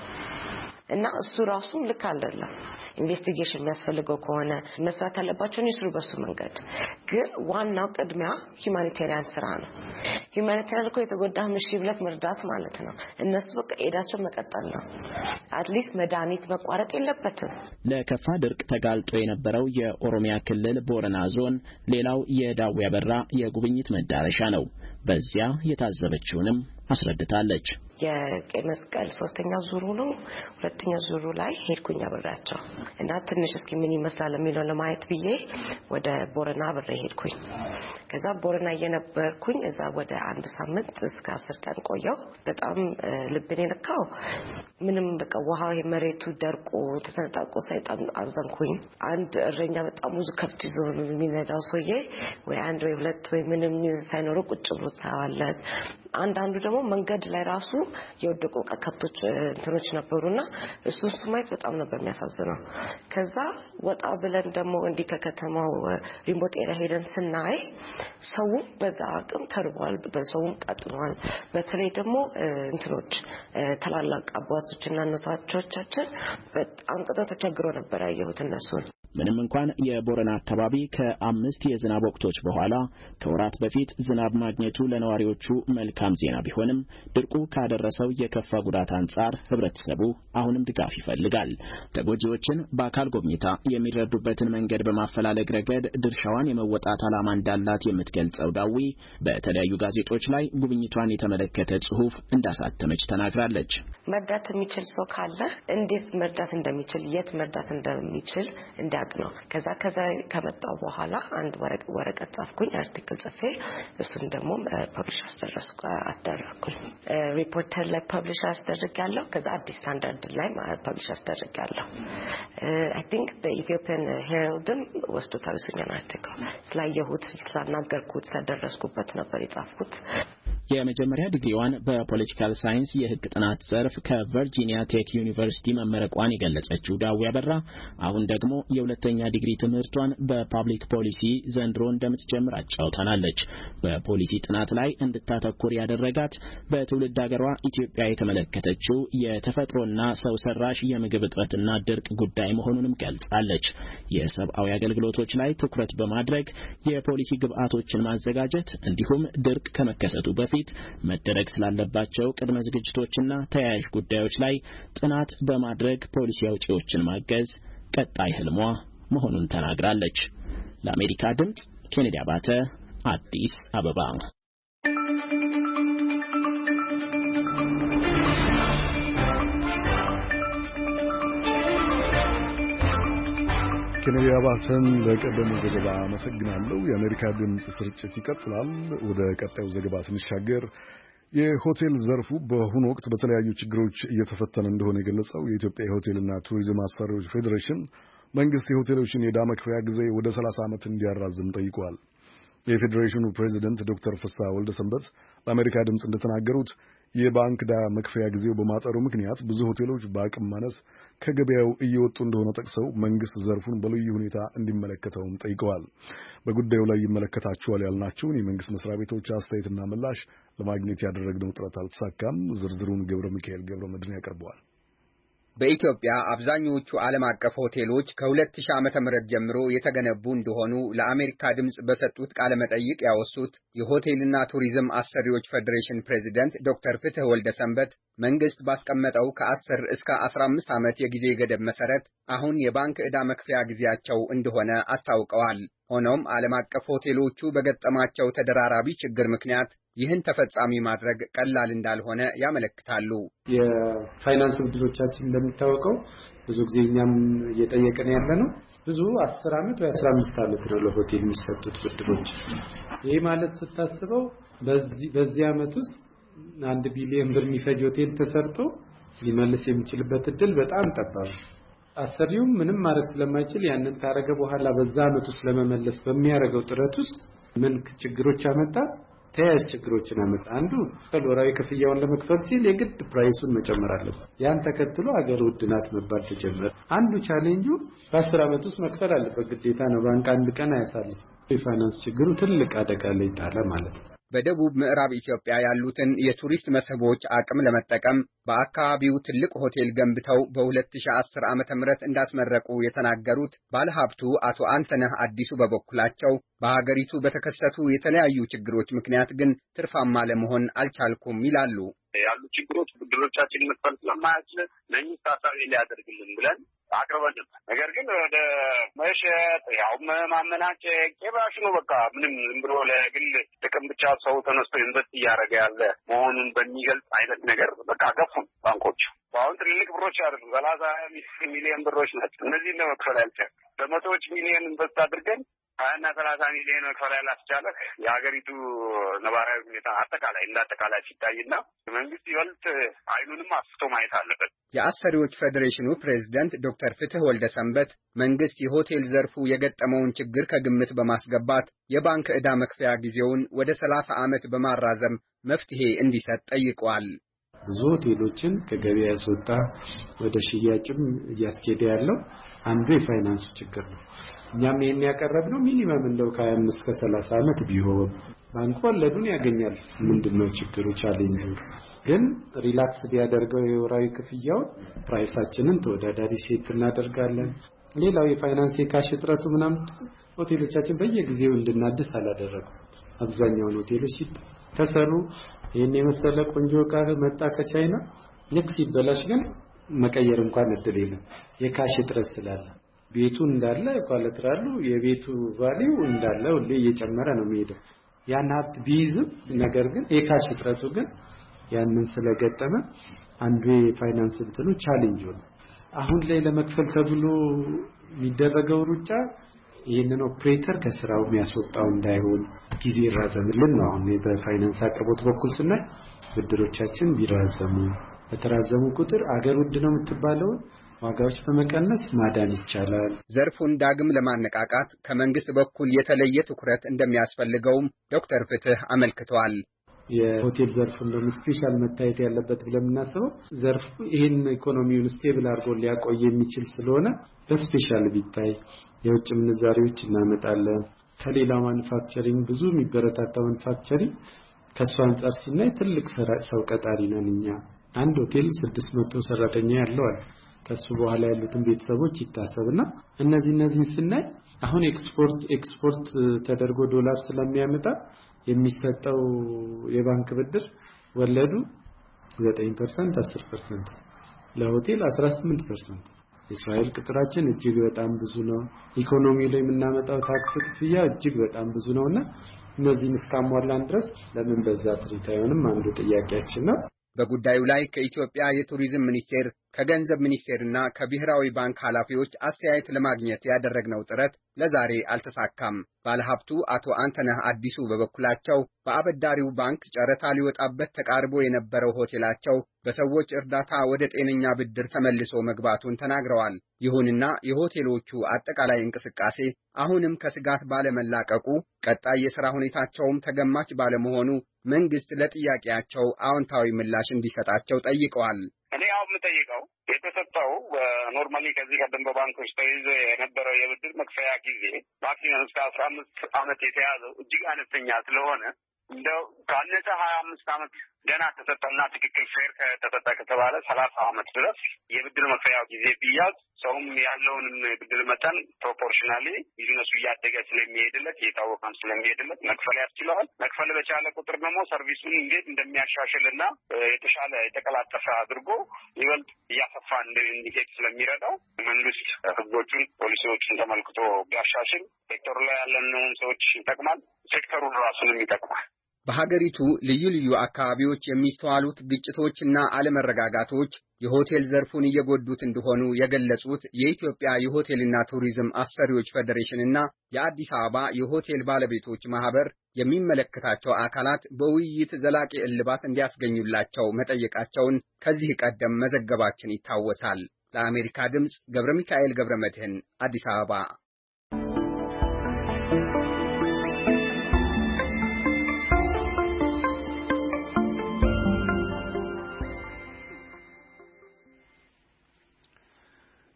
እና እሱ ራሱ ልክ አይደለም። ኢንቨስቲጌሽን የሚያስፈልገው ከሆነ መስራት ያለባቸው ይስሩ በሱ መንገድ። ግን ዋናው ቅድሚያ ሁማኒቴሪያን ስራ ነው። ሁማኒቴሪያን እኮ የተጎዳህ ብለህ መርዳት ማለት ነው። እነሱ በቃ ኤዳቸው መቀጠል ነው። አትሊስት መድኃኒት መቋረጥ የለበትም። ለከፋ ድርቅ ተጋልጦ የነበረው የኦሮሚያ ክልል ቦረና ዞን ሌላው የዳዊ አበራ የጉብኝት መዳረሻ ነው። በዚያ የታዘበችውንም አስረድታለች። የቀይ መስቀል 3ኛ ዙሩ ነው 2ኛ ዙሩ ላይ ሄድኩኝ አብሬያቸው እና ትንሽ እስኪ ምን ይመስላል የሚለው ለማየት ብዬ ወደ ቦረና አብሬ ሄድኩኝ። ከዛ ቦረና የነበርኩኝ እዛ ወደ 1 ሳምንት እስከ 10 ቀን ቆየው። በጣም ልብኔ ነካው። ምንም በቃ ውሃው መሬቱ ደርቆ ተተጣቆ ሳይጣም አዘንኩኝ። አንድ እረኛ በጣም ብዙ ከብት ይዞ የሚነዳው ሰውዬ ወይ አንድ ወይ ሁለት ወይ ምንም ሳይኖረው ቁጭ ብሎ ታዋለ። አንዳንዱ ደግሞ መንገድ ላይ ራሱ የወደቁ ከብቶች እንትኖች ነበሩና እሱ ማየት በጣም ነበር የሚያሳዝነው። ከዛ ወጣ ብለን ደግሞ እንዲ ከከተማው ሪሞት ኤሪያ ሄደን ስናይ ሰው በዛ አቅም ተርቧል፣ በሰውም ቀጥኗል። በተለይ ደግሞ እንትኖች ተላላቅ አባቶችና እናቶቻችን በጣም ተቸግሮ ነበር ያየሁት እነሱን። ምንም እንኳን የቦረና አካባቢ ከ5 የዝናብ ወቅቶች በኋላ ከወራት በፊት ዝናብ ማግኘቱ ለነዋሪዎቹ መልካም ዜና ቢሆንም ድርቁ ካደረሰው የከፋ ጉዳት አንጻር ህብረተሰቡ አሁንም ድጋፍ ይፈልጋል። ተጎጂዎችን በአካል ጎብኝታ የሚረዱበትን መንገድ በማፈላለግ ረገድ ድርሻዋን የመወጣት ዓላማ እንዳላት የምትገልጸው ዳዊ በተለያዩ ጋዜጦች ላይ ጉብኝቷን የተመለከተ ጽሑፍ እንዳሳተመች ተናግራለች። መርዳት የሚችል ሰው ካለ እንዴት መርዳት እንደሚችል የት መርዳት እንደሚችል እንዲያውቅ ነው። ከዛ ከመጣው በኋላ አንድ ወረቀት ጻፍኩኝ፣ አርቲክል ጽፌ እሱን ደግሞ ፐብሊሽ አስደረግኩኝ። ሪፖርተር ላይ ፐብሊሽ አስደርጋለሁ። ከዛ አዲስ ስታንዳርድ ላይ ፐብሊሽ አስደርጋለሁ። አይ ቲንክ በኢትዮጵያን ሄራልድም ወስዶታል እሱኛን አርቲክል። ስላየሁት ስላናገርኩት ስለደረስኩበት ነበር የጻፍኩት። የመጀመሪያ ዲግሪዋን በፖለቲካል ሳይንስ የህግ ጥናት ዘርፍ ከቨርጂኒያ ቴክ ዩኒቨርሲቲ መመረቋን የገለጸችው ዳዊ አበራ አሁን ደግሞ የሁለተኛ ዲግሪ ትምህርቷን በፓብሊክ ፖሊሲ ዘንድሮ እንደምትጀምር አጫውታናለች። በፖሊሲ ጥናት ላይ እንድታተኩር ያደረጋት በትውልድ ሀገሯ ኢትዮጵያ የተመለከተችው የተፈጥሮና ሰው ሰራሽ የምግብ እጥረትና ድርቅ ጉዳይ መሆኑንም ገልጻለች። የሰብአዊ አገልግሎቶች ላይ ትኩረት በማድረግ የፖሊሲ ግብዓቶችን ማዘጋጀት እንዲሁም ድርቅ ከመከሰቱ በፊት መደረግ ስላለባቸው ቅድመ ዝግጅቶችና ተያያዥ ጉዳዮች ላይ ጥናት በማድረግ ፖሊሲ አውጪዎችን ማገዝ ቀጣይ ህልሟ መሆኑን ተናግራለች። ለአሜሪካ ድምጽ ኬኔዲ አባተ አዲስ አበባ። ኬኔዲ አባተን ለቀደመው ዘገባ አመሰግናለሁ። የአሜሪካ ድምጽ ስርጭት ይቀጥላል። ወደ ቀጣዩ ዘገባ ስንሻገር የሆቴል ዘርፉ በአሁኑ ወቅት በተለያዩ ችግሮች እየተፈተነ እንደሆነ የገለጸው የኢትዮጵያ የሆቴልና ቱሪዝም አሰሪዎች ፌዴሬሽን መንግስት የሆቴሎችን የዕዳ መክፈያ ጊዜ ወደ 30 ዓመት እንዲያራዝም ጠይቋል። የፌዴሬሽኑ ፕሬዚደንት ዶክተር ፍስሐ ወልደሰንበት ለአሜሪካ ድምጽ እንደተናገሩት የባንክ ዕዳ መክፈያ ጊዜው በማጠሩ ምክንያት ብዙ ሆቴሎች በአቅም ማነስ ከገበያው እየወጡ እንደሆነ ጠቅሰው መንግስት ዘርፉን በልዩ ሁኔታ እንዲመለከተውም ጠይቀዋል። በጉዳዩ ላይ ይመለከታቸዋል ያልናቸውን የመንግስት መስሪያ ቤቶች አስተያየትና ምላሽ ለማግኘት ያደረግነው ጥረት አልተሳካም። ዝርዝሩን ገብረ ሚካኤል ገብረ መድህን ያቀርበዋል። በኢትዮጵያ አብዛኞቹ ዓለም አቀፍ ሆቴሎች ከ2000 ዓመተ ምህረት ጀምሮ የተገነቡ እንደሆኑ ለአሜሪካ ድምጽ በሰጡት ቃለ መጠይቅ ያወሱት የሆቴልና ቱሪዝም አሰሪዎች ፌዴሬሽን ፕሬዚደንት ዶክተር ፍትህ ወልደሰንበት መንግስት ባስቀመጠው ከ10 እስከ 15 ዓመት የጊዜ ገደብ መሰረት አሁን የባንክ ዕዳ መክፈያ ጊዜያቸው እንደሆነ አስታውቀዋል። ሆኖም ዓለም አቀፍ ሆቴሎቹ በገጠማቸው ተደራራቢ ችግር ምክንያት ይህን ተፈጻሚ ማድረግ ቀላል እንዳልሆነ ያመለክታሉ። የፋይናንስ ብድሮቻችን እንደሚታወቀው ብዙ ጊዜ እኛም እየጠየቀን ያለነው ብዙ 10 ዓመት ወይ 15 ዓመት ነው ለሆቴል የሚሰጡት ብድሮች። ይሄ ማለት ስታስበው በዚህ ዓመት ውስጥ 1 ቢሊዮን ብር የሚፈጅ ሆቴል ተሰርቶ ሊመልስ የሚችልበት እድል በጣም ጠባብ። አሰሪው ምንም ማድረግ ስለማይችል ያንን ታረገ በኋላ በዛ ዓመት ውስጥ ለመመለስ በሚያደርገው ጥረት ውስጥ ምን ችግሮች አመጣ? ተያያዥ ችግሮችን አመጣ። አንዱ ወራዊ ክፍያውን ለመክፈል ሲል የግድ ፕራይሱን መጨመር አለበት። ያን ተከትሎ አገር ውድ ናት መባል ተጀመረ። አንዱ ቻሌንጁ በ10 ዓመት ውስጥ መክፈል አለበት ግዴታ ነው። ባንክ አንድ ቀን አያሳልፍ። የፋይናንስ ችግሩ ትልቅ አደጋ ላይ ጣለ ማለት ነው። በደቡብ ምዕራብ ኢትዮጵያ ያሉትን የቱሪስት መስህቦች አቅም ለመጠቀም በአካባቢው ትልቅ ሆቴል ገንብተው በ2010 ዓ.ም እንዳስመረቁ የተናገሩት ባለሀብቱ አቶ አንተነህ አዲሱ በበኩላቸው በሀገሪቱ በተከሰቱ የተለያዩ ችግሮች ምክንያት ግን ትርፋማ ለመሆን አልቻልኩም ይላሉ። ያሉ ችግሮች ብድሮቻችን መክፈል ስለማያችል ለእኛ ታሳቢ ሊያደርግልን ብለን አቅርበን ነገር ግን ወደ መሸጥ ያው ማመናጨቅ የባሽ ነው። በቃ ምንም ዝም ብሎ ለግል ጥቅም ብቻ ሰው ተነስቶ ኢንቨስት እያደረገ ያለ መሆኑን በሚገልጽ አይነት ነገር በቃ ገፉን ባንኮች። አሁን ትልልቅ ብሮች አይደሉ 30 ሚሊዮን ብሮች ናቸው። እነዚህ ለመክፈል አልቻልንም። በመቶዎች ሚሊዮን ኢንቨስት አድርገን 20 እና 30 ሚሊዮን መክፈል ያላስቻለ የሀገሪቱ ነባራዊ ሁኔታ አጠቃላይ እንዳጠቃላይ ሲታይና መንግስት ይበልጥ አይኑንም አፍቶ ማየት አለበት። የአሰሪዎች ፌዴሬሽኑ ፕሬዝዳንት ዶክተር ፍትህ ወልደሰንበት መንግስት የሆቴል ዘርፉ የገጠመውን ችግር ከግምት በማስገባት የባንክ ዕዳ መክፈያ ጊዜውን ወደ 30 ዓመት በማራዘም መፍትሄ እንዲሰጥ ጠይቀዋል። ብዙ ሆቴሎችን ከገበያ ያስወጣ ወደ ሽያጭም እያስኬደ ያለው አንዱ የፋይናንሱ ችግር ነው። እኛም ይሄን ያቀረብነው ሚኒመም እንደው ከ25 እስከ 30 ዓመት ቢሆን ባንኩ ወለዱን ያገኛል። ምንድነው ችግሩ? ቻሌንጁ ግን ሪላክስ ቢያደርገው የወራዊ ክፍያው ፕራይሳችንን ተወዳዳሪ ሴት እናደርጋለን። ሌላው የፋይናንስ የካሽ እጥረቱ ምናምን ሆቴሎቻችን በየጊዜው እንድናድስ አላደረጉም። አብዛኛውን ሆቴሎች ተሰሩ ይሄን የመሰለ ቆንጆ ዕቃ መጣ ከቻይና ልክ ሲበላሽ ግን መቀየር እንኳን እድል የለም። የካሽ እጥረት ስላለ ቤቱ እንዳለ ኳለትራሉ የቤቱ ቫልዩ እንዳለ ሁሌ እየጨመረ ነው የሚሄደው። ያን ሀብት ቢይዝም ነገር ግን የካሽ እጥረቱ ግን ያንን ስለገጠመ አንዱ የፋይናንስ እንትኑ ቻሌንጅ ነው። አሁን ላይ ለመክፈል ተብሎ የሚደረገው ሩጫ ይህንን ኦፕሬተር ከስራው የሚያስወጣው እንዳይሆን ጊዜ ይራዘምልን ነው። አሁን በፋይናንስ አቅርቦት በኩል ስናይ ብድሮቻችን ቢራዘሙ በተራዘሙ ቁጥር አገር ውድ ነው የምትባለው ዋጋዎች በመቀነስ ማዳን ይቻላል። ዘርፉን ዳግም ለማነቃቃት ከመንግስት በኩል የተለየ ትኩረት እንደሚያስፈልገውም ዶክተር ፍትህ አመልክተዋል። የሆቴል ዘርፉን ደግሞ ስፔሻል መታየት ያለበት ብለን የምናስበው ዘርፉ ይህን ኢኮኖሚውን ስቴብል አድርጎ ሊያቆይ የሚችል ስለሆነ በስፔሻል ቢታይ የውጭ ምንዛሪዎች እናመጣለን። ከሌላ ማኑፋክቸሪንግ ብዙ የሚበረታታው ማኑፋክቸሪንግ ከሱ አንጻር ሲናይ ትልቅ ሰው ቀጣሪ ነን እኛ። አንድ ሆቴል 600 ሰራተኛ ያለው አለ። ከሱ በኋላ ያሉትን ቤተሰቦች ይታሰብና እነዚህ ስናይ አሁን ኤክስፖርት ተደርጎ ዶላር ስለሚያመጣ የሚሰጠው የባንክ ብድር ወለዱ 9% 10% ለሆቴል 18%። የእስራኤል ቅጥራችን እጅግ በጣም ብዙ ነው። ኢኮኖሚ ላይ የምናመጣው ታክስ ክፍያ እጅግ በጣም ብዙ ነውና እነዚህን እስካሟላን ድረስ ለምን በዛ ትሪት አይሆንም አንዱ ጥያቄያችን ነው። በጉዳዩ ላይ ከኢትዮጵያ የቱሪዝም ሚኒስቴር ከገንዘብ ሚኒስቴርና ከብሔራዊ ባንክ ኃላፊዎች አስተያየት ለማግኘት ያደረግነው ጥረት ለዛሬ አልተሳካም። ባለሀብቱ አቶ አንተነህ አዲሱ በበኩላቸው በአበዳሪው ባንክ ጨረታ ሊወጣበት ተቃርቦ የነበረው ሆቴላቸው በሰዎች እርዳታ ወደ ጤነኛ ብድር ተመልሶ መግባቱን ተናግረዋል። ይሁንና የሆቴሎቹ አጠቃላይ እንቅስቃሴ አሁንም ከስጋት ባለመላቀቁ ቀጣይ የሥራ ሁኔታቸውም ተገማች ባለመሆኑ መንግስት ለጥያቄያቸው አዎንታዊ ምላሽ እንዲሰጣቸው ጠይቀዋል። እኔ አሁን የምጠይቀው የተሰጠው ኖርማሊ ከዚህ ቀደም በባንኮች ተይዞ የነበረው የብድር መክፈያ ጊዜ ማክሲመም እስከ 15 ዓመት የተያዘው እጅግ አነስተኛ ስለሆነ እንደው ካነሰ 25 ዓመት ገና ተሰጠና ትክክል ፌር ከተሰጠ ከተባለ 30 ዓመት ድረስ የብድር መክፈያው ጊዜ ቢያዝ ሰውም ያለውን ብድር መጠን ፕሮፖርሽናሊ ቢዝነሱ እያደገ ስለሚሄድለት እየታወቀም ስለሚሄድለት መክፈል ያስችለዋል። መክፈል በቻለ ቁጥር ደግሞ ሰርቪሱን እንዴት እንደሚያሻሽልና የተሻለ የተቀላጠፈ አድርጎ ይበልጥ እያሰፋ እንዲሄድ ስለሚረዳው መንግስት ህጎቹን ፖሊሲዎቹን ተመልክቶ ቢያሻሽል ሴክተሩ ላይ ያለንን ሰዎች ይጠቅማል፣ ሴክተሩን ራሱንም ይጠቅማል። በሀገሪቱ ልዩ ልዩ አካባቢዎች የሚስተዋሉት ግጭቶችና አለመረጋጋቶች የሆቴል ዘርፉን እየጎዱት እንደሆኑ የገለጹት የኢትዮጵያ የሆቴልና ቱሪዝም አሰሪዎች ፌዴሬሽንና የአዲስ አበባ የሆቴል ባለቤቶች ማህበር የሚመለከታቸው አካላት በውይይት ዘላቂ እልባት እንዲያስገኙላቸው መጠየቃቸውን ከዚህ ቀደም መዘገባችን ይታወሳል። ለአሜሪካ ድምጽ ገብረ ሚካኤል ገብረ መድህን አዲስ አበባ።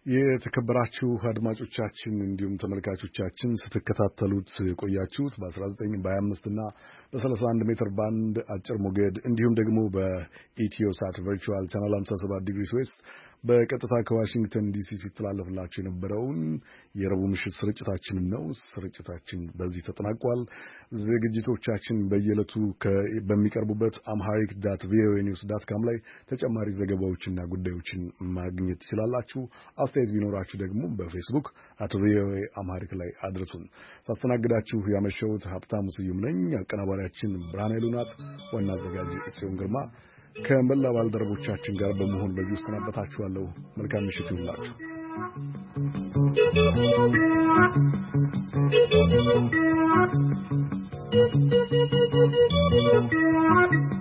የተከበራችሁ አድማጮቻችን እንዲሁም ተመልካቾቻችን ስትከታተሉት ቆያችሁት በ19 በ25 እና በ31 ሜትር ባንድ አጭር ሞገድ እንዲሁም ደግሞ በኢትዮሳት ቨርቹዋል ቻናል 57 ዲግሪ ዌስት በቀጥታ ከዋሽንግተን ዲሲ ሲተላለፍላችሁ የነበረውን የረቡዕ ምሽት ስርጭታችን ነው። ስርጭታችን በዚህ ተጠናቋል። ዝግጅቶቻችን በየዕለቱ በሚቀርቡበት amharic.voanews.com ላይ ተጨማሪ ዘገባዎችና ጉዳዮችን ማግኘት ትችላላችሁ። አስተያየት ቢኖራችሁ ደግሞ በፌስቡክ @voa amharic ላይ አድርሱን። ሳስተናግዳችሁ ያመሸሁት ሀብታሙ ስዩም ነኝ። አቀናባሪያችን ብርሃን ኃይሉ ናት። ዋና አዘጋጅ ጽዮን ግርማ ከመላ ባልደረቦቻችን ጋር በመሆን በዚህ እሰናበታችኋለሁ። መልካም ምሽት ይሁንላችሁ። Thank you.